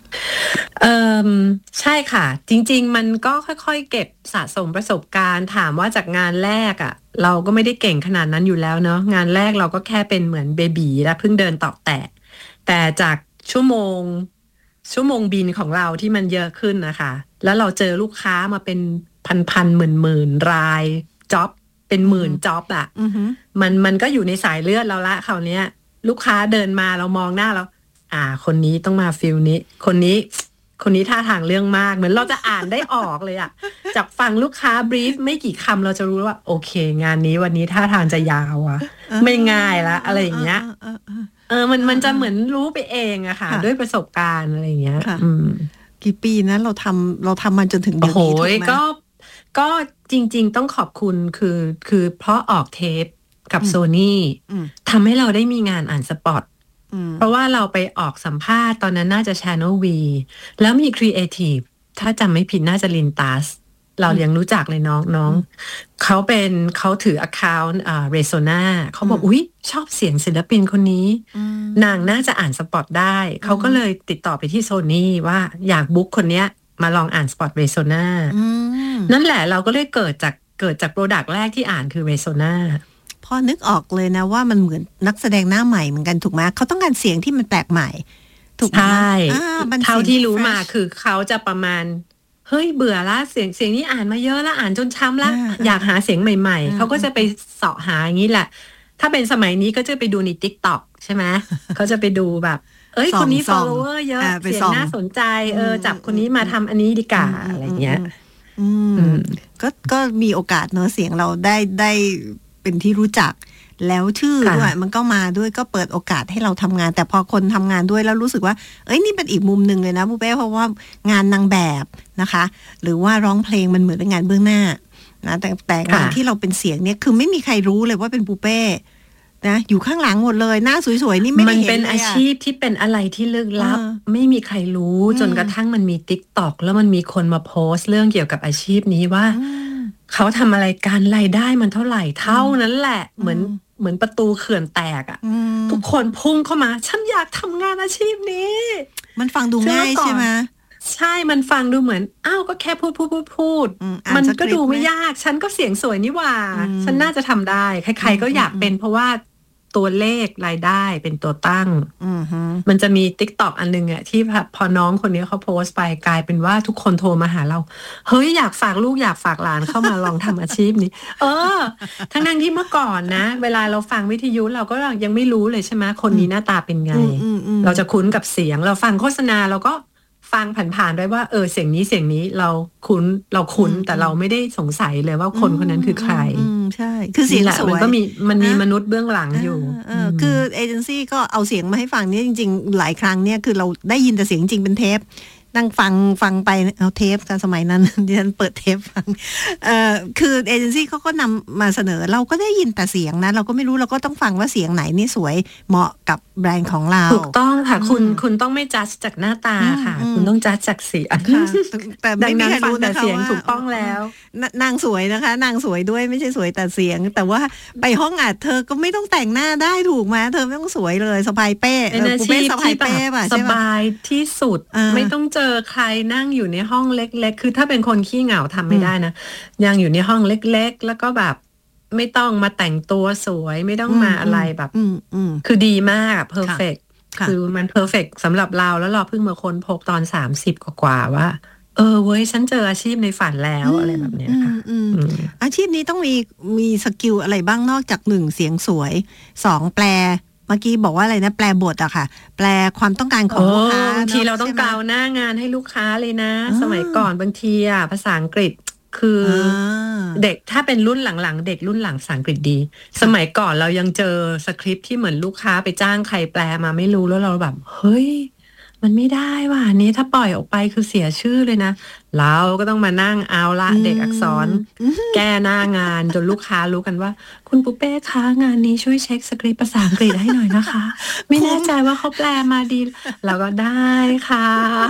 เออใช่ค่ะจริงๆมันก็ค่อยๆเก็บสะสมประสบการณ์ถามว่าจากงานแรกอ่ะเราก็ไม่ได้เก่งขนาดนั้นอยู่แล้วเนาะงานแรกเราก็แค่เป็นเหมือนเบบีแล้วเพิ่งเดินตอกแตะแต่จากชั่วโมงชั่วโมงบินของเราที่มันเยอะขึ้นนะคะแล้วเราเจอลูกค้ามาเป็นพันๆหมื่นๆรายจ็อบเป็นหมื่นจ็อบอ่ะมันมันก็อยู่ในสายเลือดเราละคราวนี้ลูกค้าเดินมาเรามองหน้าเราอ่าคนนี้ต้องมาฟิลนี้คนนี้คนนี้ท่าทางเรื่องมากเหมือนเราจะอ่านได้ออกเลยอะจากฟังลูกค้าบรีฟไม่กี่คำเราจะรู้ว่าโอเคงานนี้วันนี้ท่าทางจะยาวอะไม่ง่ายละอะไรอย่างเงี้ยเออมันมันจะเหมือนรู้ไปเองอะค่ะด้วยประสบการณ์อะไรอย่างเงี้ยอืมกี่ปีนะเราทำเราทำมันจนถึงเดี๋ยวนี้ถูกไหมก็ก็จริงๆต้องขอบคุณคือคือเพราะออกเทปกับโซนี่ทำให้เราได้มีงานอ่านสปอตเพราะว่าเราไปออกสัมภาษณ์ตอนนั้นน่าจะ Channel V แล้วมี Creative ถ้าจำไม่ผิดน่าจะลินตัสเรายังรู้จักเลยน้องน้องเขาเป็นเขาถือ account อ่า Resona เขาบอกอุ๊ยชอบเสียงศิลปินคนนี้นางน่าจะอ่านสปอตได้เขาก็เลยติดต่อไปที่โซนี่ว่าอยากบุ๊กคนเนี้ยมาลองอ่านสปอต Resona นั่นแหละเราก็เลยเกิดจากเกิดจากโปรดักต์แรกที่อ่านคือ Resona พอนึกออกเลยนะว่ามันเหมือนนักแสดงหน้าใหม่เหมือนกันถูกไหมเขาต้องการเสียงที่มันแปลกใหม่ถูกไหมใช่เท่าที่รู้มาคือเขาจะประมาณเฮ้ยเบื่อละเสียงเสียงนี้อ่านมาเยอะแล้วอ่านจนช้ำละอยากหาเสียงใหม่ๆเขาก็จะไปเสาะหาอย่างนี้แหละถ้าเป็นสมัยนี้ก็จะไปดูใน TikTok ใช่ไหมเขาจะไปดูแบบเอ้ยคนนี้ follower เยอะเสียงน่าสนใจเออจับคนนี้มาทำอันนี้ดีกว่าอะไรเงี้ยก็ก็มีโอกาสเนอะเสียงเราได้ได้เป็นที่รู้จักแล้วชื่อด้วยมันก็มาด้วยก็เปิดโอกาสให้เราทำงานแต่พอคนทำงานด้วยแล้วรู้สึกว่าเอ้ยนี่เป็นอีกมุมหนึ่งเลยนะปูเป้เพราะว่างานนางแบบนะคะหรือว่าร้องเพลงมันเหมือนเป็นงานเบื้องหน้านะแต่แต่งานที่เราเป็นเสียงเนี่ยคือไม่มีใครรู้เลยว่าเป็นปูเป้นะอยู่ข้างหลังหมดเลยหน้าสวยๆนี่ไม่ได้เห็นเลยมันเป็นอาชีพที่เป็นอะไรที่ลึกลับไม่มีใครรู้จนกระทั่งมันมี TikTok แล้วมันมีคนมาโพสต์เรื่องเกี่ยวกับอาชีพนี้ว่าเขาทำอะไรการรายได้มันเท่าไหร่เท่านั้นแหละเหมือนเหมือนประตูเขื่อนแตกอ่ะทุกคนพุ่งเข้ามาฉันอยากทำงานอาชีพนี้มันฟังดูง่ายใช่ไหมใช่มันฟังดูเหมือนอ้าวก็แค่พูดพูดพูดพูดมันก็ดูไม่ยากฉันก็เสียงสวยนี่หว่าฉันน่าจะทำได้ใครๆก็อยากเป็นเพราะว่าตัวเลขรายได้เป็นตัวตั้งมันจะมี TikTok อันนึงอะที่พอน้องคนนี้เขาโพสต์ไปกลายเป็นว่าทุกคนโทรมาหาเราเฮ้ยอยากฝากลูกอยากฝากหลานเข้ามาลองทำอาชีพนี้เออทั้งนั้นที่เมื่อก่อนนะเวลาเราฟังวิทยุเราก็ยังไม่รู้เลยใช่ไหมคนนี้หน้าตาเป็นไงเราจะคุ้นกับเสียงเราฟังโฆษณาเราก็ฟังผ่านๆด้วยว่าเออเสียงนี้เสียงนี้เราคุ้นเราคุ้นแต่เราไม่ได้สงสัยเลยว่าคนคนนั้นคือใครใช่คือเสียงสวยมันก็มีมันมีมนุษย์เบื้องหลังอยู่คือเอเจนซี่ก็เอาเสียงมาให้ฟังเนี่ยจริงๆหลายครั้งเนี่ยคือเราได้ยินแต่เสียงจริงเป็นเทปนั่งฟังฟังไปเอาเทปกันสมัยนั้นดิฉันเปิดเทปฟังเอ่อคือเอเจนซี่เขาก็นำมาเสนอเราก็ได้ยินแต่เสียงนะเราก็ไม่รู้เราก็ต้องฟังว่าเสียงไหนนี่สวยเหมาะกับแบรนด์ของเราถูกต้องค่ะคุณคุณต้องไม่จัดจากหน้าตาค่ะคุณต้องจัดจากเสียงแต่ไม่มีใครรู้แต่เสียงถูกต้องแล้วนางสวยนะคะนางสวยด้วยไม่ใช่สวยแต่เสียงแต่ว่าไปห้องอัดเธอก็ไม่ต้องแต่งหน้าได้ถูกไหมเธอไม่ต้องสวยเลยสบายเป้เป็นอาชีพที่แบบสบายที่สุดไม่ต้องเจอใครนั่งอยู่ในห้องเล็กๆคือถ้าเป็นคนขี้เหงาทำไม่ได้นะยังอยู่ในห้องเล็กๆแล้วก็แบบไม่ต้องมาแต่งตัวสวยไม่ต้องมาอะไรแบบคือดีมากเพอร์เฟกต์คือมันเพอร์เฟกต์สำหรับเราแล้วเราเพิ่งมาค้นพบตอนสามสิบกว่าๆว่าเออเว้ยฉันเจออาชีพในฝันแล้วอะไรแบบนี้ค่ะอาชีพนี้ต้องมีมีสกิลอะไรบ้างนอกจากหนึ่งเสียงสวยสองแปลเมื่อกี้บอกว่าอะไรนะแปลบทอะค่ะแปลความต้องการของลูกค้าบางทีเราต้องกล่าวหน้างานให้ลูกค้าเลยนะสมัยก่อนบางทีอะภาษาอังกฤษคือเด็กถ้าเป็นรุ่นหลังๆเด็กรุ่นหลังภาษาอังกฤษดีสมัยก่อนเรายังเจอสคริปต์ที่เหมือนลูกค้าไปจ้างใครแปลมาไม่รู้แล้วเราแบบเฮ้ยมันไม่ได้ว่ะนี้ถ้าปล่อยออกไปคือเสียชื่อเลยนะเราก็ต้องมานั่งเอาละเด็กอักษรแก้หน้างานจนลูกค้ารู้กันว่าคุณปุ๊เป้คะงานนี้ช่วยเช็คสคริปต์ภาษาอังกฤษให้หน่อยนะคะไม่แน่ใจว่าเขาแปลมาดีเราก็ได้ค่ะ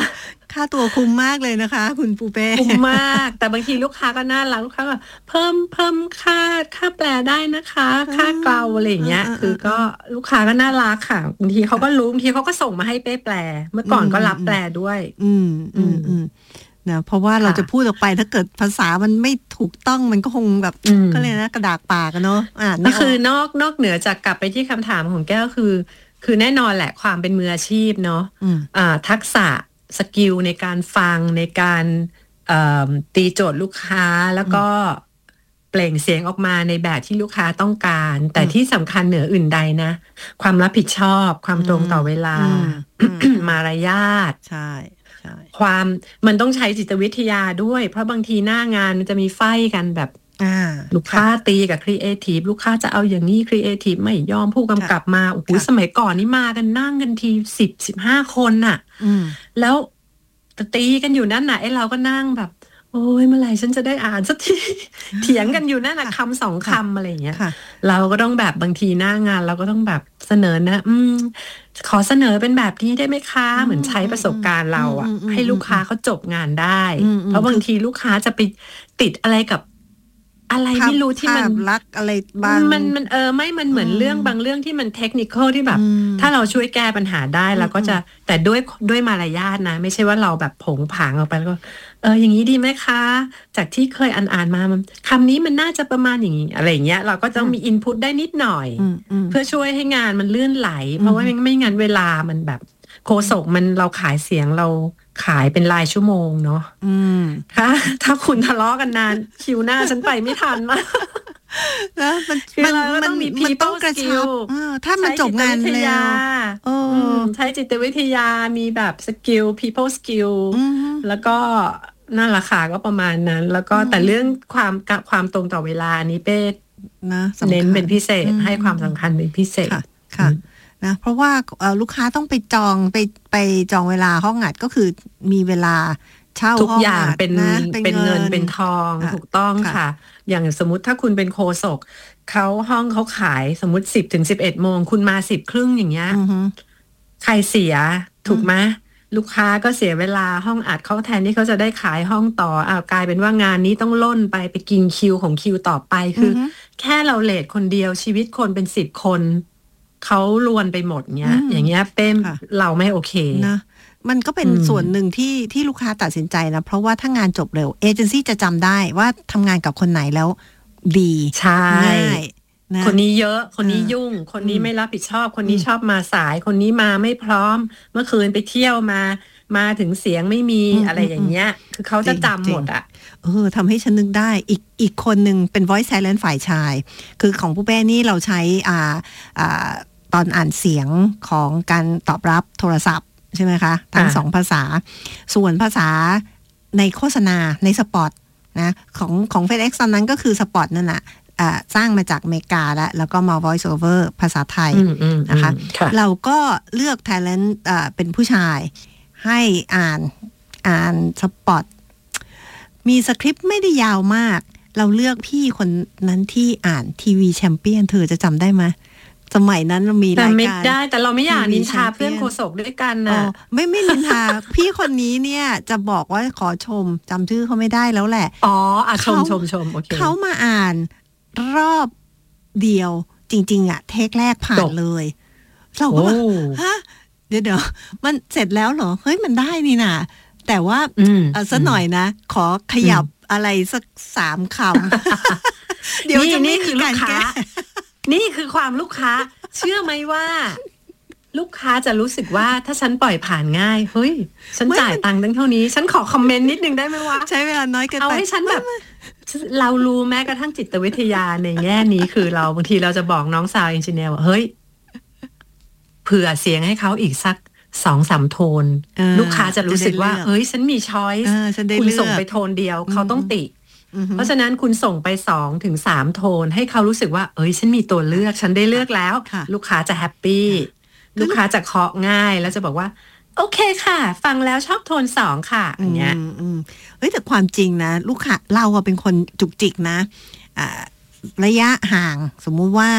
ค่าตัวคุ้มมากเลยนะคะคุณปูเป้คุ้มมากแต่บางทีลูกค้าก็น่ารักลูกค้าก็เพิ่มเพิ่มค่าค่าแปลได้นะคะค่าเกลาอะไรอย่างเงี้ยคือก็ลูกค้าก็น่ารักค่ะบางทีเขาก็รู้บางทีเขาก็ส่งมาให้เป้แปลเมื่อก่อนก็รับแปลด้วยอืมอืมอืมนะเพราะว่าเราจะพูดออกไปถ้าเกิดภาษามันไม่ถูกต้องมันก็คงแบบก็เลยนะกระดากปากกันเนาะอ่าก็คือนอกนอกเหนือจากกลับไปที่คำถามของแก้วคือคือแน่นอนแหละความเป็นมืออาชีพเนาะอ่าทักษะสกิลในการฟังในการตีโจทย์ลูกค้าแล้วก็เปล่งเสียงออกมาในแบบที่ลูกค้าต้องการแต่ที่สำคัญเหนืออื่นใดนะความรับผิดชอบความตรงต่อเวลามารยาทใช่ความมันต้องใช้จิตวิทยาด้วยเพราะบางทีหน้างานมันจะมีไฟกันแบบลูกค้าตีกับครีเอทีฟลูกค้าจะเอาอย่างนี้ครีเอทีฟไม่ยอมผู้กำกับมาโอ้โหสมัยก่อนนี่มากันนั่งกันทีสิบสิบห้าคนน่ะแล้วตีกันอยู่นั่นน่ะไอ้เราก็นั่งแบบโอ้ยเมื่อไหร่ฉันจะได้อ่านสักทีเถียงกันอยู่นั่นน่ะคำสองคำอะไรอย่างเงี้ยเราก็ต้องแบบบางทีหน้างานเราก็ต้องแบบเสนอนะอืมขอเสนอเป็นแบบนี้ได้ไหมคะเหมือนใช้ประสบการณ์เราอ่ะให้ลูกค้าเขาจบงานได้เพราะบางทีลูกค้าจะไปติดอะไรกับอะไรไม่รู้ที่มันรักอะไรบางมันมันเออไม่มันเหมือนเรื่องบางเรื่องที่มันเทคนิคอลที่แบบถ้าเราช่วยแก้ปัญหาได้เราก็จะแต่ด้วยด้วยมารยาทนะไม่ใช่ว่าเราแบบผงผางออกไปแล้วก็เอออย่างนี้ดีไหมคะจากที่เคยอ่านๆมาคำนี้มันน่าจะประมาณอย่างนี้อะไรอย่างเงี้ยเราก็ต้องมีอินพุตได้นิดหน่อยเพื่อช่วยให้งานมันเลื่อนไหลเพราะว่าไม่งั้นเวลามันแบบโฆษกมันเราขายเสียงเราขายเป็นรายชั่วโมงเนาะถ้าถ้าคุณทะเลาะกันนานคิวหน้าฉันไปไม่ทันมากแล้วมันมันมันมันต้องกระชับถ้ามันจบงานแล้วใช้จิตวิทยามีแบบสกิล people skill แล้วก็นั่นแหละค่ะก็ประมาณนั้นแล้วก็แต่เรื่องความความตรงต่อเวลาอันนี้เป้นะเน้นเป็นพิเศษให้ความสำคัญเป็นพิเศษค่ะนะเพราะว่าลูกค้าต้องไปจองไปไปจองเวลาห้องอัดก็คือมีเวลาเช่าทุกอย่างเป็นเป็นเงินเป็นทองถูกต้องค่ะอย่างสมมุติถ้าคุณเป็นโฆษกเขาห้องเขาขายสมมุติสิบถึงสิบเอ็ดโมงคุณมาสิบครึ่งอย่างเงี้ยใครเสียถูกไหมลูกค้าก็เสียเวลาห้องอัดเขาแทนที่เขาจะได้ขายห้องต่ออ้าวกลายเป็นว่างานนี้ต้องล่นไปไปกินคิวของคิวต่อไปคือแค่เราเลทคนเดียวชีวิตคนเป็นสิบคนเขาลวนไปหมดเงี้ยอย่างเงี้ยเป้มเราไม่โอเคนะมันก็เป็นส่วนหนึ่งที่ที่ลูกค้าตัดสินใจนะเพราะว่าถ้างานจบเร็วเอเจนซี่จะจำได้ว่าทำงานกับคนไหนแล้วดีใช่นะคนนี้เยอะคนนี้ยุ่งคนนี้ไม่รับผิดชอบคนนี้ชอบมาสายคนนี้มาไม่พร้อมเมื่อคืนไปเที่ยวมามาถึงเสียงไม่มีอะไรอย่างเงี้ยคือเขาจะจำหมดอ่ะเออทำให้ฉันนึกได้อีกอีกคนหนึ่งเป็น voice silent ฝ่ายชายคือของผู้แป้นี่เราใช้อ่าอ่าตอนอ่านเสียงของการตอบรับโทรศัพท์ใช่ไหมคะทั้งสองภาษาส่วนภาษาในโฆษณาในสปอตนะของของ FedEx ตอนนั้นก็คือสปอตนั่นแหละสร้างมาจากอเมริกาแล้วแล้วก็มา voice over ภาษาไทยนะคะเราก็เลือก talent เป็นผู้ชายให้อ่านอ่านสปอตมีสคริปต์ไม่ได้ยาวมากเราเลือกพี่คนนั้นที่อ่านทีวีแชมเปี้ยนเธอจะจำได้ไหมสมัยนั้นเรามีรายการแต่ไม่ได้แต่เราไม่อยากนินทาเพื่อนโฆษกด้วยกันนะไม่ไม่นินทา พี่คนนี้เนี่ยจะบอกว่าขอชมจำชื่อเขาไม่ได้แล้วแหละอ๋ออ่ะชมชมชมโอเคเขามาอ่านรอบเดียวจริงๆอ่ะเทคแรกผ่านเลยเราก็ว่าฮะเดี๋ยวเดี๋ยวมันเสร็จแล้วเหรอเฮ้ยมันได้นี่นะแต่ว่าเออสักหน่อยนะขอขยับอะไรสักสามคำเดี๋ยวจะไม่มีการแก้นี่คือความลูกค้าเชื่อไหมว่าลูกค้าจะรู้สึกว่าถ้าฉันปล่อยผ่านง่ายเฮ้ยฉันจ่ายตังค์ตั้งเท่านี้ฉันขอคอมเมนต์นิดนึงได้ไหมวะใช้เวลาน้อยเกินไปเอาให้ฉันแบบเรารู้แม้กระทั่งจิตวิทยาในแง่นี้คือเราบางทีเราจะบอกน้องสาวเอนจิเนียร์ว่าเฮ้ยเผื่อเสียงให้เขาอีกสักสองสามโทนลูกค้าจะรู้สึกว่าเฮ้ยฉันมีช้อยส์คุณส่งไปโทนเดียวเขาต้องติเพราะฉะนั้นคุณส่งไปสองถึงสามโทนให้เขารู้สึกว่าเอ้ยฉันมีตัวเลือกฉันได้เลือกแล้วลูกค้าจะแฮปปี้ลูกค้าจะเคาะง่ายแล้วจะบอกว่าโอเคค่ะฟังแล้วชอบโทนสองค่ะอย่างเงี้ยเฮ้ยแต่ความจริงนะลูกค้าเราเป็นคนจุกจิกนะระยะห่างสมมุติว่า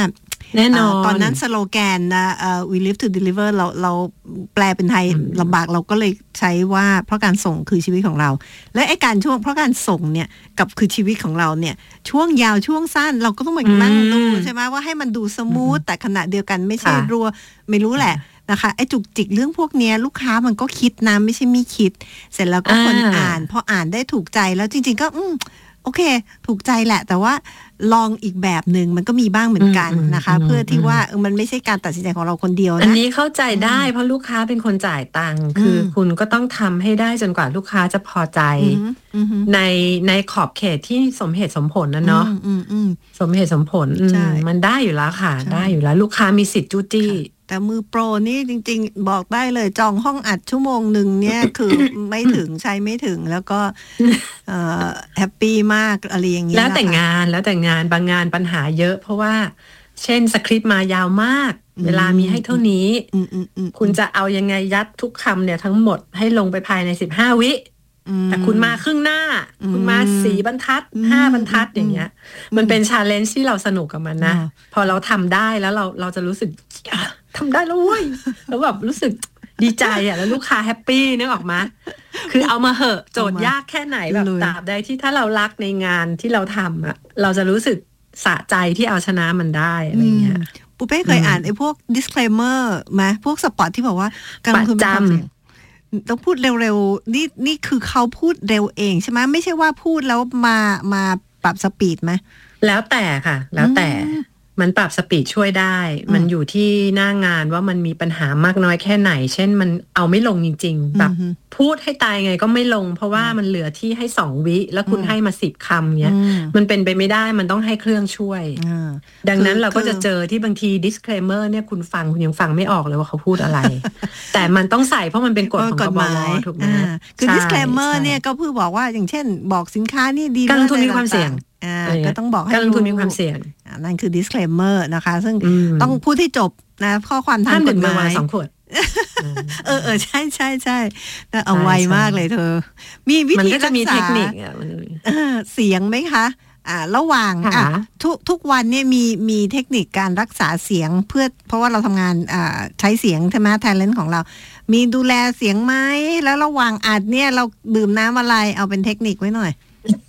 แน่นอนตอนนั้นสโลแกนนะ we live to deliver เราเราแปลเป็นไทยลำบากเราก็เลยใช้ว่าเพราะการส่งคือชีวิตของเราและไอ้การช่วงเพราะการส่งเนี่ยกับคือชีวิตของเราเนี่ยช่วงยาวช่วงสั้นเราก็ต้องมานั่งดูใช่ไหมว่าให้มันดูสมูทแต่ขณะเดียวกันไม่ใช่รัวไม่รู้แหละนะคะไอ้จุกจิกเรื่องพวกเนี้ยลูกค้ามันก็คิดนะไม่ใช่ไม่คิดเสร็จแล้วก็คนอ่านพออ่านได้ถูกใจแล้วจริงๆก็อืมโอเคถูกใจแหละแต่ว่าลองอีกแบบหนึ่งมันก็มีบ้างเหมือนกันนะคะเพื่อที่ว่ามันไม่ใช่การตัดสินใจของเราคนเดียวนะอันนี้เข้าใจได้เพราะลูกค้าเป็นคนจ่ายตังค์คือคุณก็ต้องทำให้ได้จนกว่าลูกค้าจะพอใจในในขอบเขตที่สมเหตุสมผลนะเนาะสมเหตุสมผลมันได้อยู่แล้วค่ะได้อยู่แล้วลูกค้ามีสิทธิ์จู้จี้แต่มือโปรนี่จริงๆบอกได้เลยจองห้องอัดชั่วโมงหนึ่งเนี่ย คือไม่ถึงใช้ไม่ถึงแล้วก็แฮปปี้มากอะไรอย่างเงี้ยแล้วแต่งานแล้วแต่งานบางงานปัญหาเยอะเพราะว่าเช่นสคริปต์มายาวมากเวลามีให้เท่านี้คุณจะเอายังไงยัดทุกคำเนี่ยทั้งหมดให้ลงไปภายในสิบห้าวิแต่คุณมาครึ่งหน้าคุณมาสี่บรรทัดห้าบรรทัดอย่างเงี้ยมันเป็นชาเลนจ์ที่เราสนุกกับมันนะพอเราทำได้แล้วเราเราจะรู้สึกทำได้แล้วเว้ยแล้วแบบรู้สึกดีใจอ่ะแล้วลูกค้าแฮปปี้นึกออกมาคือเอามาเหอะโจทย์ยากแค่ไหนแบบตราบใดที่ถ้าเรารักในงานที่เราทำอ่ะเราจะรู้สึกสะใจที่เอาชนะมันได้อะไรเงี้ยปุ๊เป้เคยอ่านไอ้พวก disclaimer ไหมพวกสปอตที่บอกว่าการลงทุนเป็นความเสี่ยงต้องพูดเร็วๆนี่นี่คือเขาพูดเร็วเองใช่ไหมไม่ใช่ว่าพูดแล้วมามาปรับสปีดไหมแล้วแต่ค่ะแล้วแต่มันปรับสปีดช่วยได้มันอยู่ที่หน้างานว่ามันมีปัญหามากน้อยแค่ไหนเช่นมันเอาไม่ลงจริงๆแบบพูดให้ตายไงก็ไม่ลงเพราะว่ามันเหลือที่ให้สองวิแล้วคุณให้มาสิบคำเนี้ยมันเป็นไปไม่ได้มันต้องให้เครื่องช่วยดังนั้นเราก็จะเจอที่บางที disclaimer เนี่ยคุณฟังคุณยังฟังไม่ออกเลยว่าเขาพูดอะไรแต่มันต้องใส่เพราะมันเป็นกฎของกบล.ถูกไหมคือ disclaimer เนี่ยก็เพื่อบอกว่าอย่างเช่นบอกสินค้านี่ดีการลงทุนมีความเสี่ยงก็ต้องบอกให้การลงทุนมีความเสี่ยงนั่นคือ disclaimer นะคะซึ่งต้องพูดให้จบนะข้อความทางกฎหมายสองขวดเออเออใช่ใช่ใช่แต่เอาไวมากเลยเธอมีวิธีรักษาเสียงไหมคะอ่าระหว่างอ่ะทุกทุกวันเนี่ยมีมีเทคนิคการรักษาเสียงเพื่อเพราะว่าเราทำงานอ่าใช้เสียงใช่ไหม talent ของเรามีดูแลเสียงไหมแล้วระหว่างอัดเนี่ยเราดื่มน้ำอะไรเอาเป็นเทคนิคไว้หน่อย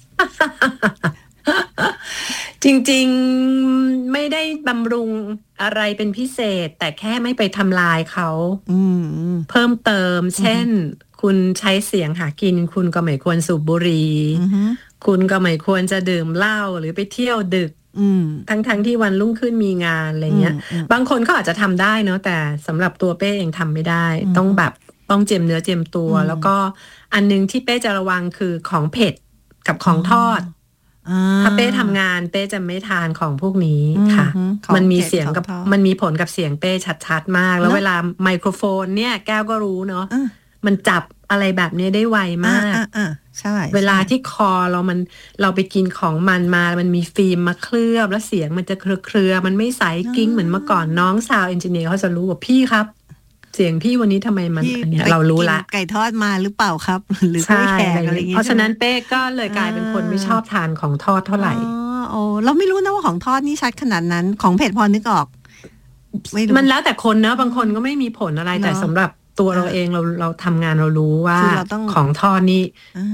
จริงๆไม่ได้บำรุงอะไรเป็นพิเศษแต่แค่ไม่ไปทำลายเขาเพิ่มเติมเช่นคุณใช้เสียงหากินคุณก็ไม่ควรสูบบุหรี่คุณก็ไม่ควรจะดื่มเหล้าหรือไปเที่ยวดึกทั้งๆ ท, ที่วันรุ่งขึ้นมีงานอะไรเงี้ยบางคนเขาอาจจะทำได้เนาะแต่สำหรับตัวเป้เองทำไม่ได้ต้องแบบต้องเจียมเนื้อเจียมตัวแล้วก็อันนึงที่เป้จะระวังคือของเผ็ดกับของทอดถ้าเป้ทำงานเป้จะไม่ทานของพวกนี้ค่ะมันมีเสียงกับมันมีผลกับเสียงเป้ชัดๆมากแล้วเวลาไมโครโฟนเนี่ยแก้วก็รู้เนาะมันจับอะไรแบบนี้ได้ไวมากใช่เวลาที่คอเรามันเราไปกินของมันมามันมีฟิล์มมาเคลือบแล้วเสียงมันจะเคลือๆมันไม่ใสกิ้งเหมือนเมื่อก่อนน้องซาวด์เอนจิเนียร์เขาจะรู้ว่าพี่ครับเสียงพี่วันนี้ทำไมมันอันเนี้ยเรารู้ละไก่ทอดมาหรือเปล่าครับหรือไม่แข็งอะไรอย่างเงี้ยเพราะฉะนั้นเป้ก็เลยกลายเป็นคนไม่ชอบทานของทอดเท่าไหร่อ๋อเราไม่รู้นะว่าของทอดนี่ชัดขนาดนั้นของเผ็ดพอนึกออกมันแล้วแต่คนนะบางคนก็ไม่มีผลอะไรแต่สำหรับตัวเราเองเราเราทำงานเรารู้ว่าของทอดนี่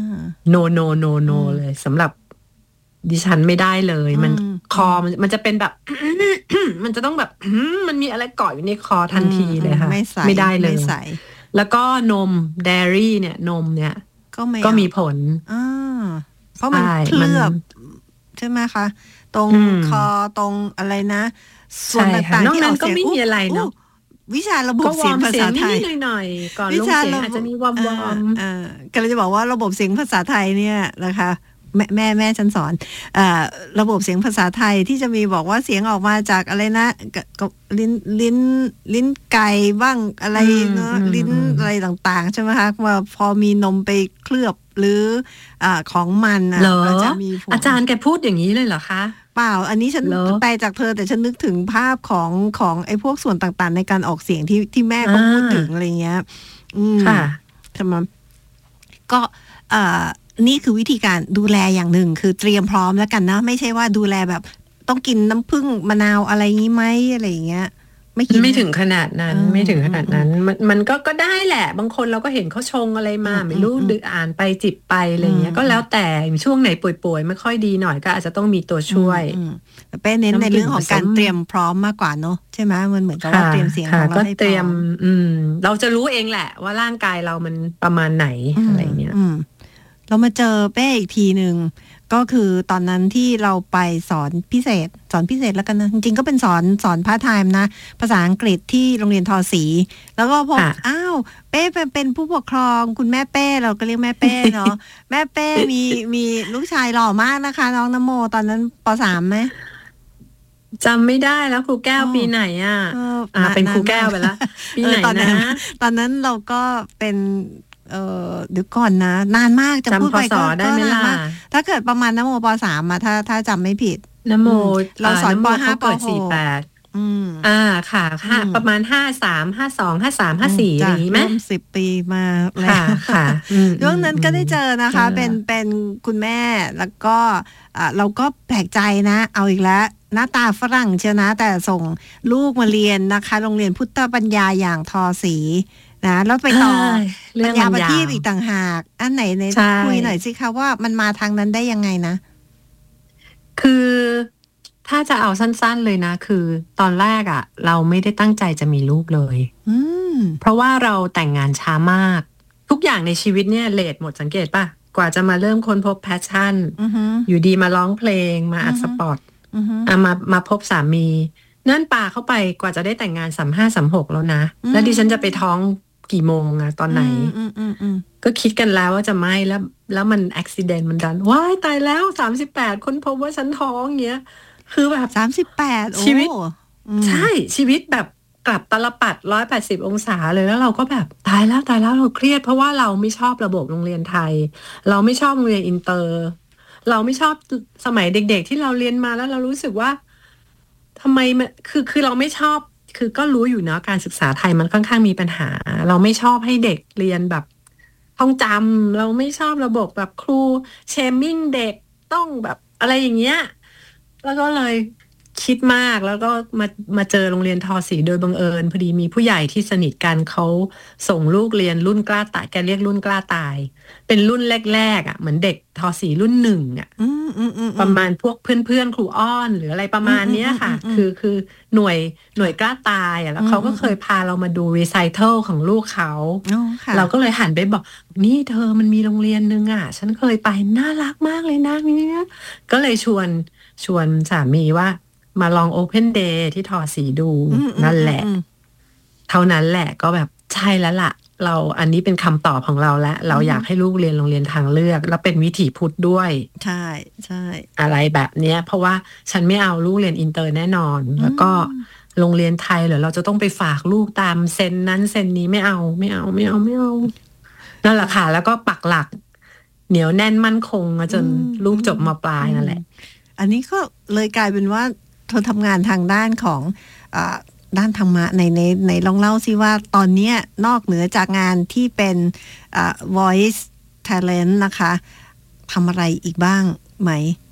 no no no no เลยสำหรับดิฉันไม่ได้เลยมันคอมันมันจะเป็นแบบ มันจะต้องแบบมันมีอะไรเกาะอยู่ในคอทันทีเลยค่ะไม่ได้เลยแล้วก็นมเดรี่เนี่ยนมเนี่ยก็มีผลเพราะมันเคลือบใช่ไหมคะตรงคอตรงอะไรนะส่วนต่างๆที่ออกเสียงก็ไม่มีอะไรเนาะวิชาระบบเสียงภาษาไทยหน่อยๆก่อนลงเสียงอาจจะมีวอมวอมก็เลยจะบอกว่าระบบเสียงภาษาไทยเนี่ยนะคะแม่แม่แม่ฉันสอนอ่าระบบเสียงภาษาไทยที่จะมีบอกว่าเสียงออกมาจากอะไรนะกับลิ้นลิ้นลิ้นไก่บ้างอะไรเนาะลิ้นอะไรต่างๆใช่ไหมคะว่าพอมีนมไปเคลือบหรืออ่าของมันอ่ะจะมีอาจารย์แกพูดอย่างนี้เลยเหรอคะเปล่าอันนี้ฉันแปลจากเธอแต่ฉันนึกถึงภาพของของไอ้พวกส่วนต่างๆในการออกเสียงที่ที่แม่เขาพูดถึงอะไรเงี้ยค่ะใช่ไหมก็อ่านี่คือวิธีการดูแลอย่างหนึ่งคือเตรียมพร้อมแล้วกันนะไม่ใช่ว่าดูแลแบบต้องกินน้ำผึ้งมะนาวอะไรงี้ไหมอะไรอย่างเงี้ยไม่กินไม่ถึงขนาดนั้นไม่ถึงขนาดนั้นมันมันก็ก็ได้แหละบางคนเราก็เห็นเขาชงอะไรมาไม่รู้ดืออ่านไปจิบไปอะไรเงี้ยก็แล้วแต่ช่วงไหนป่วยๆไม่ค่อยดีหน่อยก็อาจจะต้องมีตัวช่วยเป้เน้นในเรื่องของการเตรียมพร้อมมากกว่าเนอะใช่ไหมมันเหมือนกับว่าเตรียมเสียงของเราให้พร้อมอืมเราจะรู้เองแหละว่าร่างกายเรามันประมาณไหนอะไรเงี้ยเรามาเจอเป้อีกทีหนึ่งก็คือตอนนั้นที่เราไปสอนพิเศษสอนพิเศษแล้วกันนะจริงๆก็เป็นสอนสอนพาร์ทไทม์นะภาษาอังกฤษที่โรงเรียนทอศรีแล้วก็พบอ้าวเป้เป็นผู้ปกครองคุณแม่เป้เราก็เรียกแม่เป้เนาะ แม่เป้มีมีลูกชายหล่อมากนะคะน้องนโมตอนนั้นป.สาม ไหมจำไม่ได้แล้วครูแก้วปีไหนอ่ะอ่าเป็นครูแก้วไปแล้วปีไหนนะตอนนั้นเราก็เป็นเออเดี๋ยวก่อนนะนานมากจะพูดไปก็ได้ไม่ล่ะถ้าเกิดประมาณนโมป.สาม มาถ้าถ้าจำไม่ผิดนโมเราสอนป.ห้า ป.หกอืมอ่าค่ะค่ะประมาณห้าสาม ห้าสอง ห้าสาม ห้าสี่อย่างนี้มั้ยสิบปีมาแล้วค่ะช่วงนั้นก็ได้เจอนะคะเป็นเป็นคุณแม่แล้วก็อ่าเราก็แปลกใจนะเอาอีกแล้วหน้าตาฝรั่งเชียวนะแต่ส่งลูกมาเรียนนะคะโรงเรียนพุทธปัญญาอย่างทอศรีนะแล้วไปต่อปัญญาประทีปอีกต่างหากอันไหนในคุยหน่อยสิคะว่ามันมาทางนั้นได้ยังไงนะคือถ้าจะเอาสั้นๆเลยนะคือตอนแรกอ่ะเราไม่ได้ตั้งใจจะมีลูกเลยเพราะว่าเราแต่งงานช้ามากทุกอย่างในชีวิตเนี่ยเลทหมดสังเกตป่ะกว่าจะมาเริ่มค้นพบแพชชั่น uh-huh. อยู่ดีมาร้องเพลงมาอัด uh-huh. สปอต uh-huh. อ่ะมามาพบสามีนั่นป่าเข้าไปกว่าจะได้แต่งงานสามห้าสามหกแล้วนะ uh-huh. แล้วดิฉันจะไปท้องกี่โมงอะตอนไหน uh-huh. Uh-huh. ก็คิดกันแล้วว่าจะไม่แล้วแล้วมันอุบิเหตุมันดันว้ายตายแล้วสามสิบแปดค้นพบว่าฉันท้องเงี้ยคือแบบสามสิบแปดชีวิตใช่ชีวิตแบบกลับตลปัดหนึ่งร้อยแปดสิบองศาเลยแล้วเราก็แบบตายแล้วตายแล้วเราเครียดเพราะว่าเราไม่ชอบระบบโรงเรียนไทยเราไม่ชอบโรงเรียนอินเตอร์เราไม่ชอบสมัยเด็กๆที่เราเรียนมาแล้วเรารู้สึกว่าทำไมมันคือคือเราไม่ชอบคือก็รู้อยู่นะการศึกษาไทยมันค่อนข้างมีปัญหาเราไม่ชอบให้เด็กเรียนแบบท่องจำเราไม่ชอบระบบแบบครูเชมมิ่งเด็กต้องแบบอะไรอย่างเงี้ยแล้วก็เลยคิดมากแล้วก็มามาเจอโรงเรียนทอศรีโดยบังเอิญพอดีมีผู้ใหญ่ที่สนิทกันเขาส่งลูกเรียนรุ่นกล้าตายแกเรียกรุ่นกล้าตายเป็นรุ่นแรกๆอ่ะเหมือนเด็กทอศรีรุ่นหนึ่งอ่ะประมาณพวกเพื่อนๆครูอ้อนหรืออะไรประมาณนี้ค่ะคือคือหน่วยหน่วยกล้าตายอ่ะแล้วเขาก็เคยพาเรามาดูรีไซเคิลของลูกเขาเราก็เลยหันไปบอกนี่เธอมันมีโรงเรียนนึงอ่ะฉันเคยไปน่ารักมากเลยนะนี่ก็เลยชวนชวนสามีว่ามาลอง Open Day ที่ทอศรีดูนั่นแหละเท่านั้นแหละก็แบบใช่แล้วล่ะเราอันนี้เป็นคำตอบของเราแล้วเราอยากให้ลูกเรียนโรงเรียนทางเลือกแล้วเป็นวิถีพุทธด้วยใช่ใช่อะไรแบบเนี้ยเพราะว่าฉันไม่เอาลูกเรียนอินเตอร์แน่นอนแล้วก็โรงเรียนไทยเหรอเราจะต้องไปฝากลูกตามเซนนั้นเซนนี้ไม่เอาไม่เอาไม่เอาไม่เอานั่นแหละค่ะแล้วก็ปักหลักเหนียวแน่นมั่นคงจนลูกจบม.ปลายนั่นแหละอันนี้ก็เลยกลายเป็นว่าเธอทำงานทางด้านของอ่าด้านธรรมะในในในลองเล่าซิว่าตอนนี้นอกเหนือจากงานที่เป็นอ่า voice talent นะคะทำอะไรอีกบ้างไหม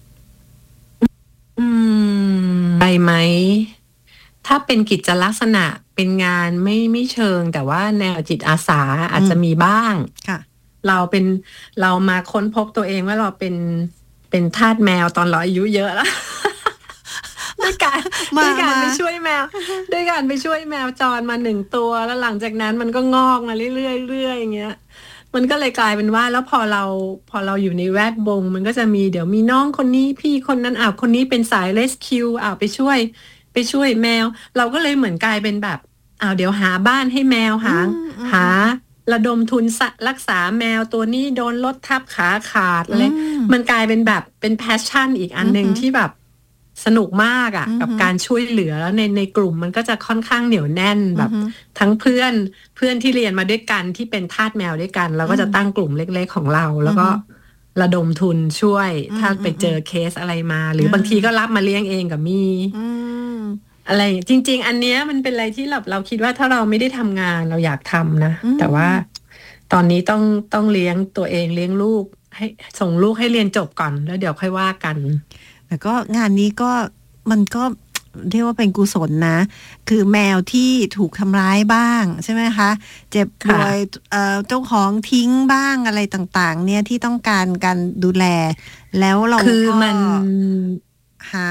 อืมไปไหมถ้าเป็นกิจลักษณะเป็นงานไม่ไม่เชิงแต่ว่าแนวจิตอาสาอาจจะมีบ้างค่ะเราเป็นเรามาค้นพบตัวเองว่าเราเป็นเป็นทาสแมวตอนเราอายุเยอะแล้วด้วยการด้วยการไปช่วยแมวด้วยการไปช่วยแมวจรมาหนึ่งตัวแล้วหลังจากนั้นมันก็งอกมาเรื่อยๆเรื่อยๆอย่างเงี้ยมันก็เลยกลายเป็นว่าแล้วพอเราพอเราอยู่ในแวดวงมันก็จะมีเดี๋ยวมีน้องคนนี้พี่คนนั้นอ้าวคนนี้เป็นสายเรสคิวอ้าวไปช่วยไปช่วยแมวเราก็เลยเหมือนกลายเป็นแบบอ้าวเดี๋ยวหาบ้านให้แมวหาหาระดมทุนรักษาแมวตัวนี้โดนรถทับขาขาดอะไรมันกลายเป็นแบบเป็นแพชชั่นอีกอันนึงที่แบบสนุกมากอ่ะกับการช่วยเหลือแล้วในในกลุ่มมันก็จะค่อนข้างเหนียวแน่นแบบทั้งเพื่อนเพื่อนที่เรียนมาด้วยกันที่เป็นทาสแมวด้วยกันเราก็จะตั้งกลุ่มเล็กๆของเราแล้วก็ระดมทุนช่วยถ้าไปเจอเคสอะไรมาหรือบางทีก็รับมาเลี้ยงเองกับมีอะไรจริงๆอันเนี้ยมันเป็นอะไรที่เราเราคิดว่าถ้าเราไม่ได้ทำงานเราอยากทำนะแต่ว่าตอนนี้ต้องต้องเลี้ยงตัวเองเลี้ยงลูกให้ส่งลูกให้เรียนจบก่อนแล้วเดี๋ยวค่อยว่ากันแต่ก็งานนี้ก็มันก็เรียกว่าเป็นกุศลนะ คือแมวที่ถูกทำร้ายบ้างใช่ไหมคะเจ็บป่วยเจ้าของทิ้งบ้างอะไรต่างๆเนี่ยที่ต้องการการดูแลแล้วเราคือมันหา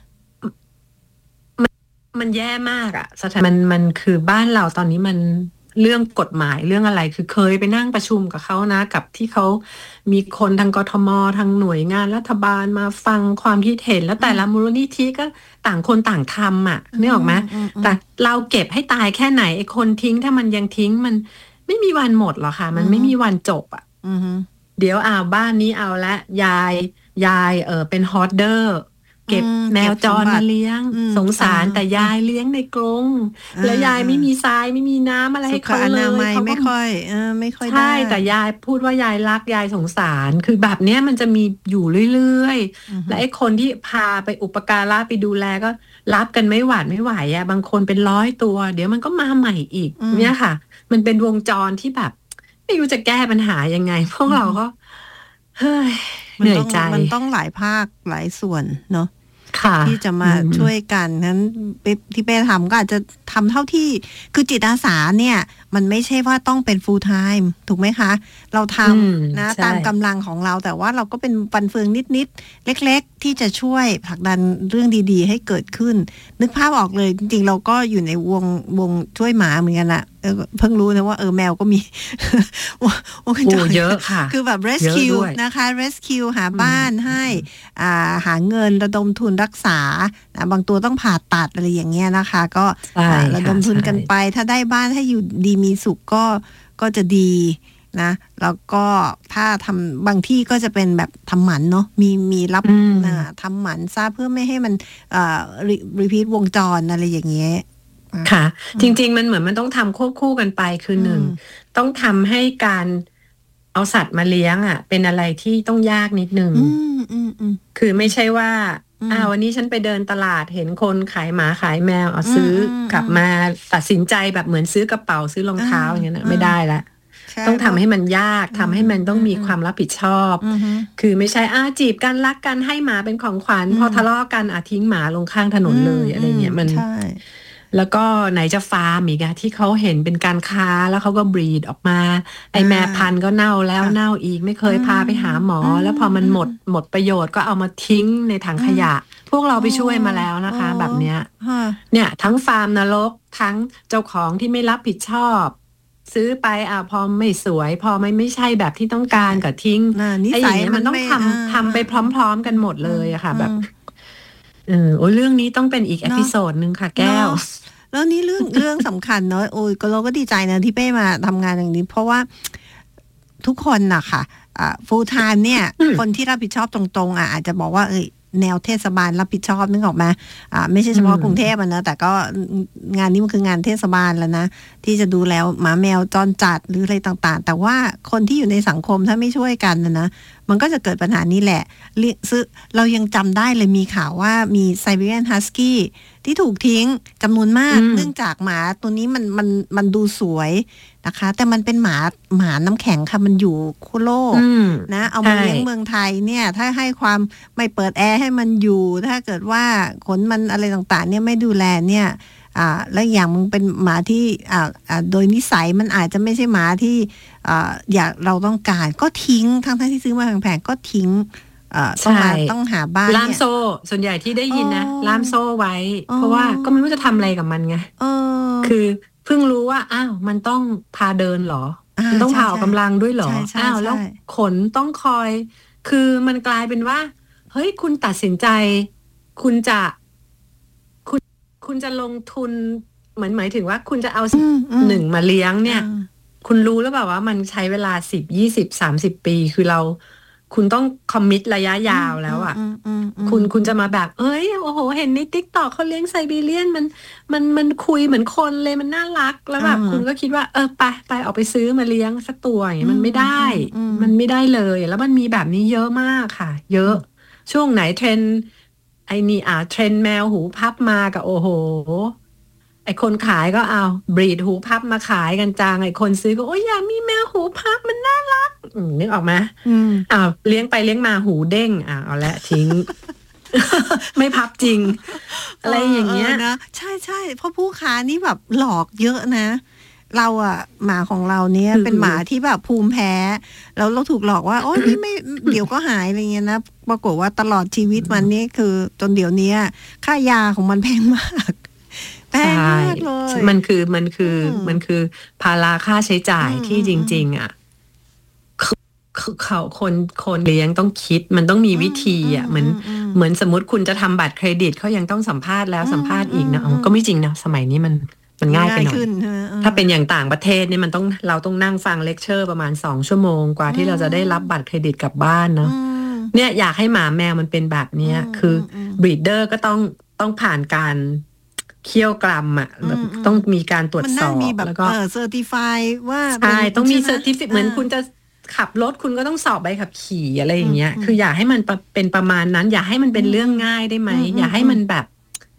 มันมันแย่มากอะสถานมันมันคือบ้านเราตอนนี้มันเรื่องกฎหมายเรื่องอะไรคือเคยไปนั่งประชุมกับเขานะกับที่เขามีคนทางกทมทางหน่วยงานรัฐบาลมาฟังความคิดเห็นแล้วแต่ละมูลนิธิก็ต่างคนต่างทำอ่ะนึกออกไหมแต่เราเก็บให้ตายแค่ไหนไอ้คนทิ้งถ้ามันยังทิ้งมันไม่มีวันหมดหรอกค่ะมันไม่มีวันจบอ่ะเดี๋ยวอ้าวบ้านนี้เอาละยายยายเออเป็นฮอร์เดอร์เก็บแมวจรมาเลี้ยงสงสารแต่ยายเลี้ยงในกรงแล้วยายไม่มีทรายไม่มีน้ำอะไรให้เขาเลยเขาไม่ค่อยเออไม่ค่อยได้ใช่แต่ยายพูดว่ายายรักยายสงสารคือแบบเนี้ยมันจะมีอยู่เรื่อยๆและไอ้คนที่พาไปอุปการะไปดูแลก็รับกันไม่หวาดไม่ไหวอ่ะบางคนเป็นร้อยตัวเดี๋ยวมันก็มาใหม่อีกเนี่ยค่ะมันเป็นวงจรที่แบบไม่รู้จะแก้ปัญหายังไงพวกเราก็เฮ้ยเหนื่อยใจมันต้องหลายภาคหลายส่วนเนาะที่จะมาช่วยกันนั้นที่เป้ทำก็อาจจะทำเท่าที่คือจิตอาสาเนี่ยมันไม่ใช่ว่าต้องเป็น full time ถูกไหมคะเราทำนะตามกำลังของเราแต่ว่าเราก็เป็นฟันเฟืองนิดๆเล็กๆที่จะช่วยผลักดันเรื่องดีๆให้เกิดขึ้นนึกภาพออกเลยจริงๆเราก็อยู่ในวงวงช่วยหมาเหมือนกันนะเพิ่งรู้นะว่าเออแมวก็มีโอ้เยอะค่ะคือแบบ rescue นะคะ rescue หาบ้านให้อ่าหาเงินระดมทุนรักษาบางตัวต้องผ่าตัดอะไรอย่างเงี้ยนะคะก็ระดมทุนกันไปถ้าได้บ้านให้อยู่ดีมีสุขก็ก็จะดีนะแล้วก็ถ้าทำบางที่ก็จะเป็นแบบทำหมันเนาะมีมีรับทำหมันซะเพื่อไม่ให้มันอ่ารีพีทวงจรอะไรอย่างเงี้ยค่ะจริงๆมันเหมือนมันต้องทำควบคู่กันไปคือหนึ่งต้องทำให้การเอาสัตว์มาเลี้ยงอ่ะเป็นอะไรที่ต้องยากนิดนึงคือไม่ใช่ว่าอ้าววันนี้ฉันไปเดินตลาดเห็นคนขายหมาขายแมวเอาซื้อกลับมาตัดสินใจแบบเหมือนซื้อกระเป๋าซื้อรองเท้าอย่างเงี้ยไม่ได้ละต้องทำให้มันยากทำให้มันต้องมีความรับผิดชอบคือไม่ใช่อ้าจีบกันรักกันให้หมาเป็นของขวัญพอทะเลาะกันอาทิ้งหมาลงข้างถนนเลยอะไรเงี้ยมันแล้วก็ไหนจะฟาร์มอีกอะที่เขาเห็นเป็นการค้าแล้วเขาก็บรีดออกมาไอแม่พันธุ์ก็เน่าแล้วเน่าอีกไม่เคยพาไปหาหมอแล้วพอมันหมดหมดประโยชน์ก็เอามาทิ้งในถังขยะพวกเราไปช่วยมาแล้วนะคะแบบเนี้ยเนี่ยทั้งฟาร์มนรกทั้งเจ้าของที่ไม่รับผิดชอบซื้อไปอ่ะพอไม่สวยพอไม่ไม่ใช่แบบที่ต้องการก็ทิ้งไอ้อย่างเงี้ยมันต้องทำทำไปพร้อมๆกันหมดเลยอะค่ะแบบเออโอ้เรื่องนี้ต้องเป็นอีกเอพิโซดนึงค่ะแก้วแล้วนี่เรื่องเรื่องสำคัญเนาะโอ้ยก็เราก็ดีใจนะที่เป้มาทำงานอย่างนี้เพราะว่าทุกคนน่ะค่ะอ่า full time เนี่ยคนที่รับผิดชอบตรงๆอ่ะอาจจะบอกว่าเอ้ยแนวเทศบาลรับผิดชอบนึกออกไหมอ่าไม่ใช่เฉพาะกรุงเทพนะแต่ก็งานนี้มันคืองานเทศบาลแล้วนะที่จะดูแลหมาแมวจรจัดหรืออะไรต่างๆแต่ว่าคนที่อยู่ในสังคมถ้าไม่ช่วยกันนะนะมันก็จะเกิดปัญหานี้แหละซื้อเรายังจำได้เลยมีข่าวว่ามีไซบีเรียนฮัสกี้ที่ถูกทิ้งจำนวนมากเนื่องจากหมาตัวนี้มันมันมันดูสวยนะคะแต่มันเป็นหมาหมาน้ำแข็งค่ะมันอยู่ขั้วโลกนะเอามาเลี้ยงเมืองไทยเนี่ยถ้าให้ความไม่เปิดแอร์ให้มันอยู่ถ้าเกิดว่าขนมันอะไรต่างๆเนี่ยไม่ดูแลเนี่ยอ่าและอย่างมึงเป็นหมาที่อ่าอ่าโดยนิสัยมันอาจจะไม่ใช่หมาที่อ่าอยากเราต้องการก็ทิ้งทั้งๆที่ซื้อมาแพงๆก็ทิ้งต้องหาต้องหาบ้านล่ามโซ่ส่วนใหญ่ที่ได้ยินนะล่ามโซ่ไว้เพราะว่าก็ไม่รู้จะทำอะไรกับมันไงคือเพิ่งรู้ว่าอ้าวมันต้องพาเดินเหรอมันต้องพาออกกำลังด้วยเหรออ้าวแล้วขนต้องคอยคือมันกลายเป็นว่าเฮ้ยคุณตัดสินใจคุณจะคุณคุณจะลงทุนเหมือนหมายถึงว่าคุณจะเอาหนึ่งมาเลี้ยงเนี่ยคุณรู้แล้วแบบว่ามันใช้เวลาสิบยี่สิบสามสิบปีคือเราคุณต้องคอมมิตระยะยาวแล้วอ่ะคุณคุณจะมาแบบเอ้ยโอ้โหเห็นใน TikTok เขาเลี้ยงไซบีเรียนมันมันมันคุยเหมือนคนเลยมันน่ารักแล้วแบบคุณก็คิดว่าเออไปไปออกไปซื้อมาเลี้ยงสักตัวอย่างเงี้ยมันไม่ได้มันไม่ได้เลยแล้วมันมีแบบนี้เยอะมากค่ะเยอะช่วงไหนเทรนไอ้นี่อ่ะเทรนแมวหูพับมากับโอ้โหไอคนขายก็เอาบรีดหูพับมาขายกันจังไอคนซื้อก็โอ้ยอยากมีแมวหูพับมันน่ารักนึกออกไหมอ้าวเลี้ยงไปเลี้ยงมาหูเด้งอ่ะเอาละทิ้งไม่พับจริง อะไรอย่างเงี้ยนะใช่ใช่เพราะผู้ค้านี่แบบหลอกเยอะนะเราอะหมาของเราเนี่ยเป็นหมาที่แบบภูมิแพ้แล้วเราถูกหลอกว่าโอ๊ยนี่ไม่เดี๋ยวก็หายอะไรเงี้ยนะปรากฏว่าตลอดชีวิตมันนี่คือจนเดี๋ยวนี้ค่ายาของมันแพงมากแพงมากเลยมันคือมันคือมันคือภาระค่าใช้จ่ายที่จริงๆอ่ะคือเขาคนคนเลี้ยงต้องคิดมันต้องมีวิธีอ่ะเหมือนเหมือนสมมติคุณจะทำบัตรเครดิตเขายังต้องสัมภาษณ์แล้วสัมภาษณ์อีกนะก็ไม่จริงนะสมัยนี้มันมันง่ายไปหน่อยถ้าเป็นอย่างต่างประเทศเนี่ยมันต้องเราต้องนั่งฟังเลคเชอร์ประมาณสองชั่วโมงกว่าที่เราจะได้รับบัตรเครดิตกลับบ้านเนาะเนี่ยอยากให้หมาแมวมันเป็นแบบนี้คือบรีดเดอร์ก็ต้องต้องผ่านการเคี่ยวกรัมอ่ะแบบต้องมีการตรวจสอบแล้วก็เออเซอร์ติฟายว่าใช่ต้องมีเซอร์ติฟิเหมือนคุณจะขับรถคุณก็ต้องสอบใบขับขี่อะไรอย่างเงี้ยคืออย่าให้มันเป็นประมาณนั้นอย่าให้มันเป็นเรื่องง่ายได้ไหมอย่าให้มันแบบ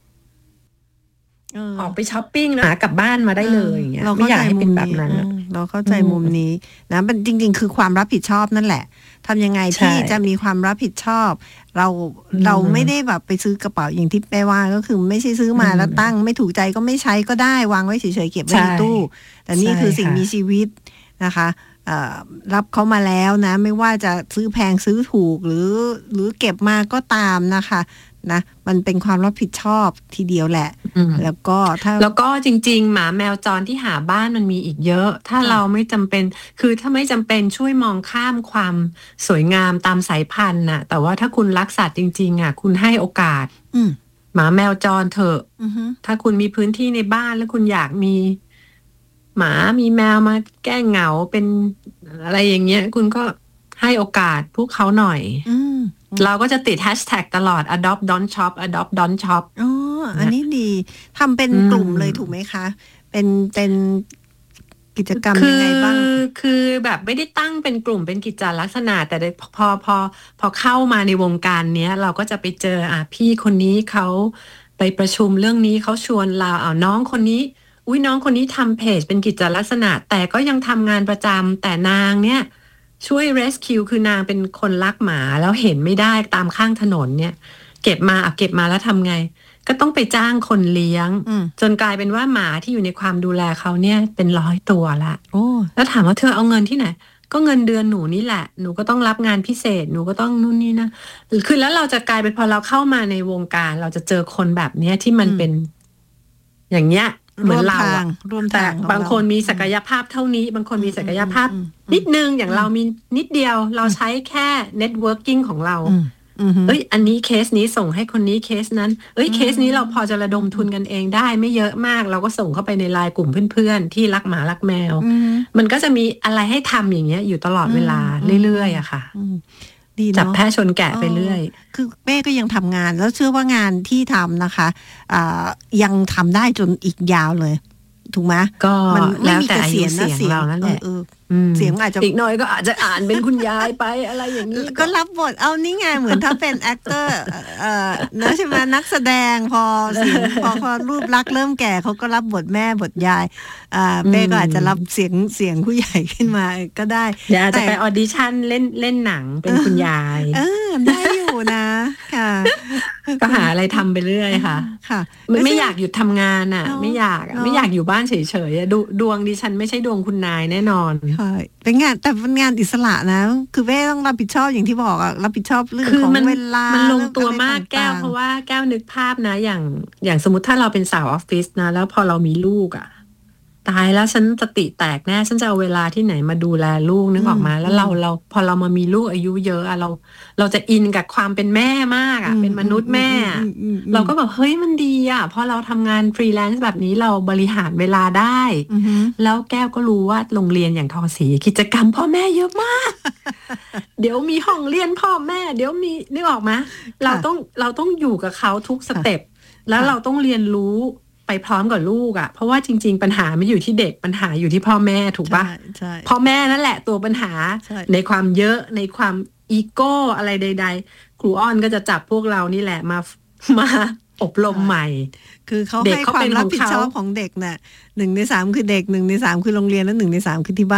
ออกไปช้อปปิ้งนะหากลับบ้านมาได้เลยอย่างเงี้ยไม่อยากให้เป็นแบบนั้นเราเข้าใจมุมนี้นะมันจริงๆคือความรับผิดชอบนั่นแหละทำยังไงที่จะมีความรับผิดชอบเราเราไม่ได้แบบไปซื้อกระเป๋าอย่างที่แม่ว่าก็คือไม่ใช่ซื้อมาแล้วตั้งไม่ถูกใจก็ไม่ใช้ก็ได้วางไว้เฉยๆเก็บไว้ในตู้แต่นี่คือสิ่งมีชีวิตนะคะรับเขามาแล้วนะไม่ว่าจะซื้อแพงซื้อถูกหรือหรือเก็บมาก็ตามนะคะนะมันเป็นความรับผิดชอบทีเดียวแหละแล้วก็ถ้าแล้วก็จริงๆหมาแมวจรที่หาบ้านมันมีอีกเยอะถ้าเราไม่จำเป็นคือถ้าไม่จำเป็นช่วยมองข้ามความสวยงามตามสายพันธุ์น่ะแต่ว่าถ้าคุณรักสัตว์จริงๆอ่ะคุณให้โอกาสหมาแมวจรเถอะถ้าคุณมีพื้นที่ในบ้านแล้วคุณอยากมีหมามีแมวมาแก้เหงาเป็นอะไรอย่างเงี้ยคุณก็ให้โอกาสพวกเขาหน่อยเราก็จะติดแฮชแท็กตลอด adopt don't shop adopt don't shop อ๋ออันนี้ดีทำเป็นกลุ่มเลยถูกไหมคะเป็นเป็นกิจกรรมยังไงบ้างคือคือแบบไม่ได้ตั้งเป็นกลุ่มเป็นกิจลักษณะแต่พอพอพอเข้ามาในวงการเนี้ยเราก็จะไปเจออ่ะพี่คนนี้เขาไปประชุมเรื่องนี้เขาชวนเราเอาน้องคนนี้อุ้ยน้องคนนี้ทำเพจเป็นกิจลักษณะแต่ก็ยังทำงานประจำแต่นางเนี่ยช่วย rescue คือนางเป็นคนรักหมาแล้วเห็นไม่ได้ตามข้างถนนเนี่ยเก็บมาเอาเก็บมาแล้วทำไงก็ต้องไปจ้างคนเลี้ยงจนกลายเป็นว่าหมาที่อยู่ในความดูแลเขาเนี่ยเป็นร้อยตัวละแล้วถามว่าเธอเอาเงินที่ไหนก็เงินเดือนหนูนี่แหละหนูก็ต้องรับงานพิเศษหนูก็ต้องนู่นนี่นะคือแล้วเราจะกลายเป็นพอเราเข้ามาในวงการเราจะเจอคนแบบเนี้ยที่มันเป็นอย่างเน็เหมือนเราแต่บางคนมีศักยภาพเท่านี้บางคนมีศักยภาพนิดนึงอย่างเรามีนิดเดียวเราใช้แค่ networking ของเราเอ้ยอันนี้เคสนี้ส่งให้คนนี้เคสนั้นเอ้ยเคสนี้เราพอจะระดมทุนกันเองได้ไม่เยอะมากเราก็ส่งเข้าไปในไลน์กลุ่มเพื่อนๆที่รักหมารักแมวมันก็จะมีอะไรให้ทำอย่างเงี้ยอยู่ตลอดเวลาเรื่อยๆอะค่ะจับแพะชนแกะไปเรื่อยคือแม่ก็ยังทำงานแล้วเชื่อว่างานที่ทำนะคะยังทำได้จนอีกยาวเลยถูกไหมก็มันไม่มีเกษียณนะเสียงเรานั่นแหละเสียงอาจจะอีกหน่อยก็อาจจะอ่านเป็นคุณยายไปอะไรอย่างนี้ก็รับบทเอานี่ไงเหมือนถ้าเป็นแอคเตอร์เอ่อนะใช่ไหมนักแสดงพอเสียงพอพอรูปลักษณ์เริ่มแก่เขาก็รับบทแม่บทยายอ่าเป้ก็อาจจะรับเสียงเสียงผู้ใหญ่ขึ้นมาก็ได้เดี๋ยวอาจจะไปออดิชั่นเล่นเล่นหนังเป็นคุณยายเออได้อยู่นะค่ะก็หาอะไรทำไปเรื่อยค่ะค่ะไม่อยากหยุดทำงานอ่ะไม่อยากไม่อยากอยู่บ้านเฉยๆดูดวงดิฉันไม่ใช่ดวงคุณนายแน่นอนเป็นงานแต่เป็นงานอิสระนะคือแม่ต้องรับผิดชอบอย่างที่บอกอะรับผิดชอบเรื่องของเวลามันลงตัวมากแก้วเพราะว่าแก้วนึกภาพนะอย่างอย่างสมมติถ้าเราเป็นสาวออฟฟิศนะแล้วพอเรามีลูกอะตายแล้วฉันสติแตกแน่ฉันจะเอาเวลาที่ไหนมาดูแลลูกนึกออกมาแล้วเราเราพอเรามามีลูกอายุเยอะอะเราเราจะอินกับความเป็นแม่มากอะเป็นมนุษย์แม่เราก็แบบเฮ้ยมันดีอะพอเราทำงานฟรีแลนซ์แบบนี้เราบริหารเวลาได้แล้วแก้วก็รู้ว่าโรงเรียนอย่างทอศรีกิจกรรมพ่อแม่เยอะมากเดี๋ยวมีห้องเรียนพ่อแม่เดี๋ยวมีนึกออกไหมเราต้องเราต้องอยู่กับเขาทุกสเต็ปแล้วเราต้องเรียนรู้ไปพร้อมกับลูกอ่ะเพราะว่าจริงๆปัญหาไม่อยู่ที่เด็กปัญหาอยู่ที่พ่อแม่ถูกปะพ่อแม่นั่นแหละตัวปัญหาในความเยอะในความอีโก้อะไรใดๆครูอ้อนก็จะจับพวกเรานี่แหละมามาอบรมใหม่คือเขาให้ความรับผิดชอบของเด็กน่ะหนึ่งในสามคือเด็กหนึ่งในสามคือโรงเรียนแล้วหนึ่งในสามคือที่บ้าน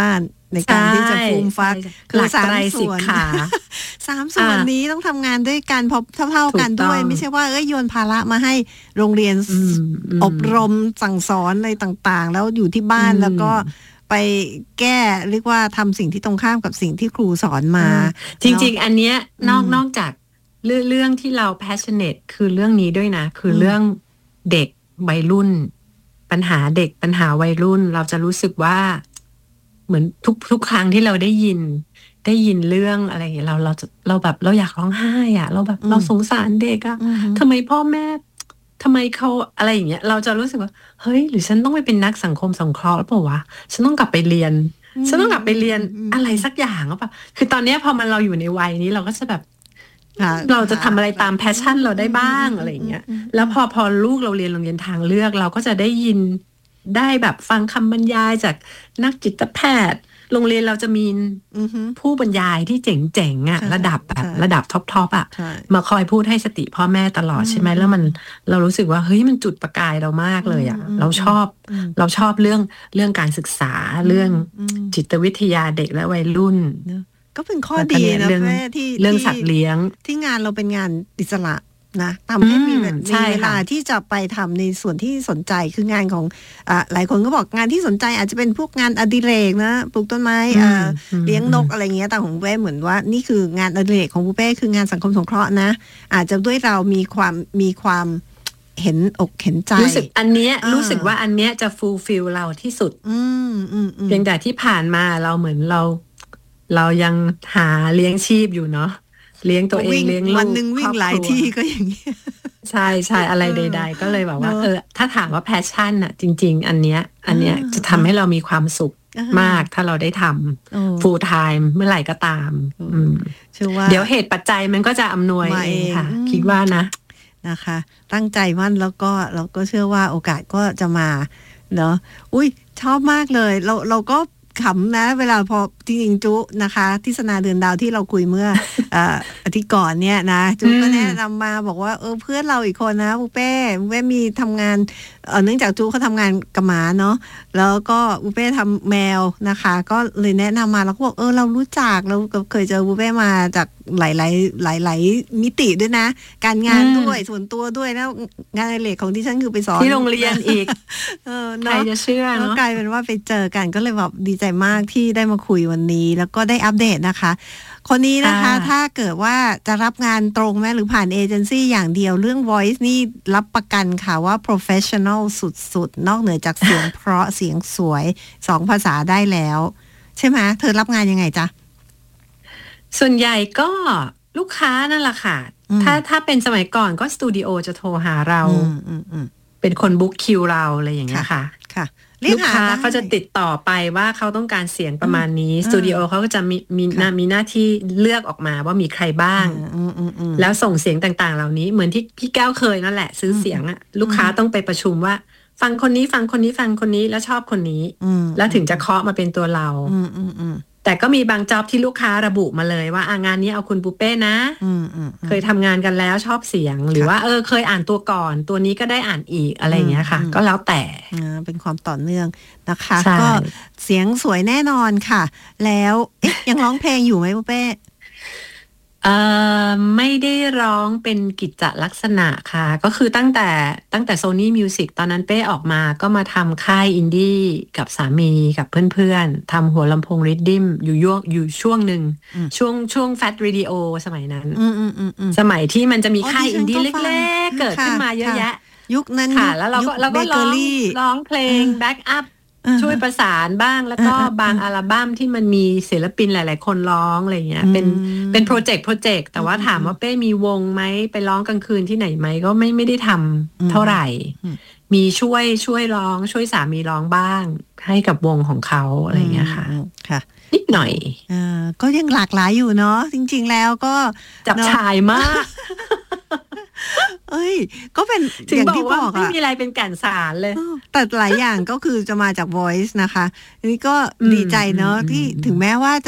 ในการที่จะฟูมฟักคือสามส่วนสามส่วนนี้ต้องทำงานด้วยกันพอเท่าๆกันด้วยไม่ใช่ว่าเอ้ยโยนภาระมาให้โรงเรียนอบรมสั่งสอนอะไรต่างๆแล้วอยู่ที่บ้านแล้วก็ไปแก้เรียกว่าทำสิ่งที่ตรงข้ามกับสิ่งที่ครูสอนมาจริงๆอันเนี้ยนอกนอกจากเรื่องเรื่องที่เรา passionate คือเรื่องนี้ด้วยนะคือเรื่องเด็กวัยรุ่นปัญหาเด็กปัญหาวัยรุ่นเราจะรู้สึกว่าเหมือนทุกทุกครั้งที่เราได้ยินได้ยินเรื่องอะไรอย่างเงี้ยเราเราเราแบบเราอยากร้องไห้อ่ะเราแบบเราสงสารเด็กอ่ะทำไมพ่อแม่ทำไมเขาอะไรอย่างเงี้ยเราจะรู้สึกว่าเฮ้ยหรือฉันต้องไปเป็นนักสังคมสงเคราะห์หรือเปล่าวะฉันต้องกลับไปเรียนฉันต้องกลับไปเรียนอะไรสักอย่างหรือเปล่าคือตอนนี้พอมันเราอยู่ในวัยนี้เราก็จะแบบเราจะทำอะไรตามแพชชั่นเราได้บ้างอะไรอย่างเงี้ยแล้วพอพอลูกเราเรียนโรงเรียนทางเลือกเราก็จะได้ยินได้แบบฟังคำบรรยายจากนักจิตแพทย์โรงเรียนเราจะมีผู้บรรยายที่เจ๋งๆอ่ะระดับแบบระดับท็อปๆอ่ะมาคอยพูดให้สติพ่อแม่ตลอดใช่ไหมแล้วมันเรารู้สึกว่าเฮ้ยมันจุดประกายเรามากเลยอ่ะเราชอบเราชอบเรื่องเรื่องการศึกษาเรื่องจิตวิทยาเด็กและวัยรุ่นก็เป็นข้อดีนะแม่ที่เรื่องสัตว์เลี้ยงที่งานเราเป็นงานอิสระนะทำให้มีเวลาที่จะไปทำในส่วนที่สนใจคืองานของอ่าหลายคนก็บอกงานที่สนใจอาจจะเป็นพวกงานอดิเรกนะปลูกต้นไม้อ่าเลี้ยงนกอะไรเงี้ยแต่ของเป้เหมือนว่านี่คืองานอดิเรกของปูเป้คืองานสังคมสงเคราะห์นะอาจจะด้วยเรามีความมีความเห็นอกเห็นใจรู้สึกอันเนี้ยรู้สึกว่าอันเนี้ยจะฟูลฟิลเราที่สุดเพียงแต่ที่ผ่านมาเราเหมือนเราเรายังหาเลี้ยงชีพอยู่เนาะเลี้ยงตัวเองเลี้ยงลูกวันนึงวิ่งหลายที่ก็อย่างเงี้ยใช่ใช่อะไรใดๆก็เลยแบบว่าเออถ้าถามว่าแพชชั่นอะจริงๆอันเนี้ยอันเนี้ยจะทำให้เรามีความสุขมากถ้าเราได้ทำ full time เมื่อไหร่ก็ตามเดี๋ยวเหตุปัจจัยมันก็จะอำนวยเองค่ะคิดว่านะนะคะตั้งใจมั่นแล้วก็เราก็เชื่อว่าโอกาสก็จะมาเนาะอุ้ยชอบมากเลยเราเราก็ขำนะเวลาพอจริงๆจุนะคะที่สนาเดือนดาวที่เราคุยเมื่อ อาทิตย์ก่อนเนี่ยนะจุก็แนะนำมาบอกว่าเออเพื่อนเราอีกคนนะปูเป้ปูเป้มีทำงานเออเนื่องจากจุเขาทำงานกับหมาเนาะแล้วก็ปูเป้ทำแมวนะคะก็เลยแนะนำมาแล้วก็บอกเออเรารู้จักเราเคยเจอปูเป้มาจากหลายๆหลายหลายมิติด้วยนะการงานด้วยส่วนตัวด้วยแล้วงานอดิเรกของที่ฉันคือไปสอนที่โรงเรียนอีกเออใครจะเชื่อเนาะกลายเป็นว่าไปเจอกันก็เลยแบบดีใจมากที่ได้มาคุยวันนี้แล้วก็ได้อัปเดตนะคะคนนี้นะคะถ้าเกิดว่าจะรับงานตรงแม้หรือผ่านเอเจนซี่อย่างเดียวเรื่อง voice นี่รับประกันค่ะว่า professional สุดๆนอกเหนือจากเสียงเพราะเสียงสวยสองภาษาได้แล้วใช่ไหมเธอรับงานยังไงจ๊ะส่วนใหญ่ก็ลูกค้านั่นแหละค่ะถ้าถ้าเป็นสมัยก่อนก็สตูดิโอจะโทรหาเราเป็นคนบุ๊กคิวเราอะไรอย่างเงี้ยค่ะค่ะลูกค้าเขาจะติดต่อไปว่าเขาต้องการเสียงประมาณนี้สตูดิโอเขาก็จะมีมีมีหน้าที่เลือกออกมาว่ามีใครบ้างแล้วส่งเสียงต่างๆเหล่านี้เหมือนที่พี่แก้วเคยนั่นแหละซื้อเสียงอะลูกค้าต้องไปประชุมว่าฟังคนนี้ฟังคนนี้ฟังคนนี้แล้วชอบคนนี้แล้วถึงจะเคาะมาเป็นตัวเราแต่ก็มีบางจ็อบที่ลูกค้าระบุมาเลยว่างานนี้เอาคุณปูเป้นะเคยทำงานกันแล้วชอบเสียงหรือว่าเออเคยอ่านตัวก่อนตัวนี้ก็ได้อ่านอีกอะไรอย่างเงี้ยค่ะก็แล้วแต่เป็นความต่อเนื่องนะคะก็เสียงสวยแน่นอนค่ะแล้วเอ๊ะยังร้องเพลงอยู่ไหมปูเป้เอ่อไม่ได้ร้องเป็นกิจลักษณะค่ะก็คือตั้งแต่ตั้งแต่ Sony Music ตอนนั้นเป้ออกมาก็มาทำค่ายอินดี้กับสามีกับเพื่อนๆทำหัวลำโพงริดดิมอยู่ย่วงอยู่ช่วงหนึ่งช่วงช่วง Fat Radio สมัยนั้นสมัยที่มันจะมีค่ายอินดี้เล็กๆเกิดขึ้นมาเยอะแยะยุคนั้นค่ะแล้วเราก็เราก็ร้องร้องเพลงแบ็กอัพช่วยประสานบ้างแล้วก็บางอัลบั้มที่มันมีศิลปินหลายๆคนร้องอะไรเงี้ยเป็นเป็นโปรเจกต์โปรเจกต์แต่ว่าถามว่าเป้มีวงไหมไปร้องกลางคืนที่ไหนไหมก็ไม่ไม่ได้ทำเท่าไหร่มีช่วยช่วยร้องช่วยสามีร้องบ้างให้กับวงของเขาอะไรเงี้ยค่ะค่ะนิดหน่อยอ่าก็ยังหลากหลายอยู่เนาะจริงๆแล้วก็จับชายมากเอ้ยก็เป็นอย่างที่บอกอะไม่มีอะไรเป็นแก่นสารเลยแต่หลายอย่างก็คือจะมาจาก voice นะคะอันนี้ก็ดีใจเนาะที่ถึงแม้ว่าจะ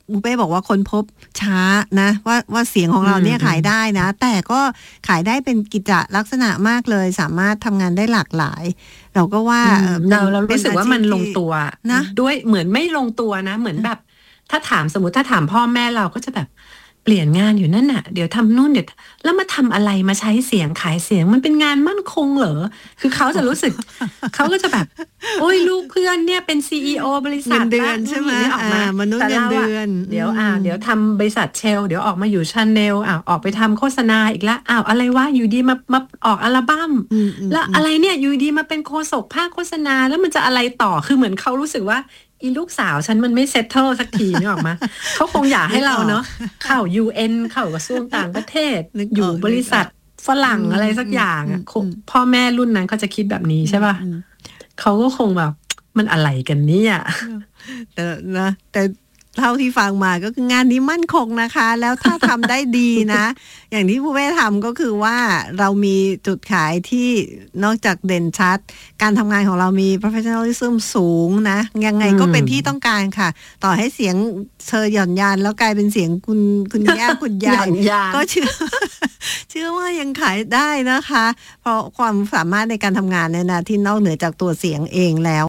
บูเป้บอกว่าคนพบช้านะว่าว่าเสียงของเราเนี่ยขายได้นะแต่ก็ขายได้เป็นกิจลักษณะมากเลยสามารถทำงานได้หลากหลายเราก็ว่าเราเรารู้สึกว่ามันลงตัวนะด้วยเหมือนไม่ลงตัวนะเหมือนแบบถ้าถามสมมติถ้าถามพ่อแม่เราก็จะแบบเปลี่ยนงานอยู่นั่นน่ะเดี๋ยวทำนู่นเดี๋ยวแล้วมาทำอะไรมาใช้เสียงขายเสียงมันเป็นงานมั่นคงเหรอคือเขาจะรู้สึก เขาก็จะแบบโอ้ยลูกเพื่อนเนี่ยเป็น ซี อี โอ บริษัทเดือนใช่ไหมออกมามนุษย์เงินเดือนเดี๋ยวอ่าเดี๋ยวทำบริษัทเชลเดี๋ยวออกมาอยู่ชาแนลอ่าออกไปทำโฆษณาอีกแล้วอ้าวอะไรวะอยู่ดีมามาออกอัลบั้มแล้วอะไรเนี่ยอยู่ดีมาเป็นโฆษกภาคโฆษณาแล้วมันจะอะไรต่อคือเหมือนเขารู้สึกว่าอีลูกสาวฉันมันไม่เซตเทิลสักทีนึกออกมาเขาคงอยากให้เราเนาะเข้า ยู เอ็น เข้ากระทรวงต่างประเทศอยู่บริษัทฝรั่งอะไรสักอย่างอ่ะพ่อแม่รุ่นนั้นเขาจะคิดแบบนี้ใช่ป่ะเขาก็คงแบบมันอะไรกันเนี่ยแต่นะแต่เท่าที่ฟังมาก็คืองานนี้มั่นคงนะคะแล้วถ้าทำได้ดีนะ อย่างที่ผู้แม่ทำก็คือว่าเรามีจุดขายที่นอกจากเด่นชัดการทำงานของเรามี professionalism สูงนะยังไงก็เป็นที่ต้องการค่ะต่อให้เสียงเธอหย่อนยานแล้วกลายเป็นเสียงคุณคุณย่าคุณยายก็เชื่อ เชื่อว่ายังขายได้นะคะเพราะความสามารถในการทำงานเนี่ยนะที่นอกเหนือจากตัวเสียงเองแล้ว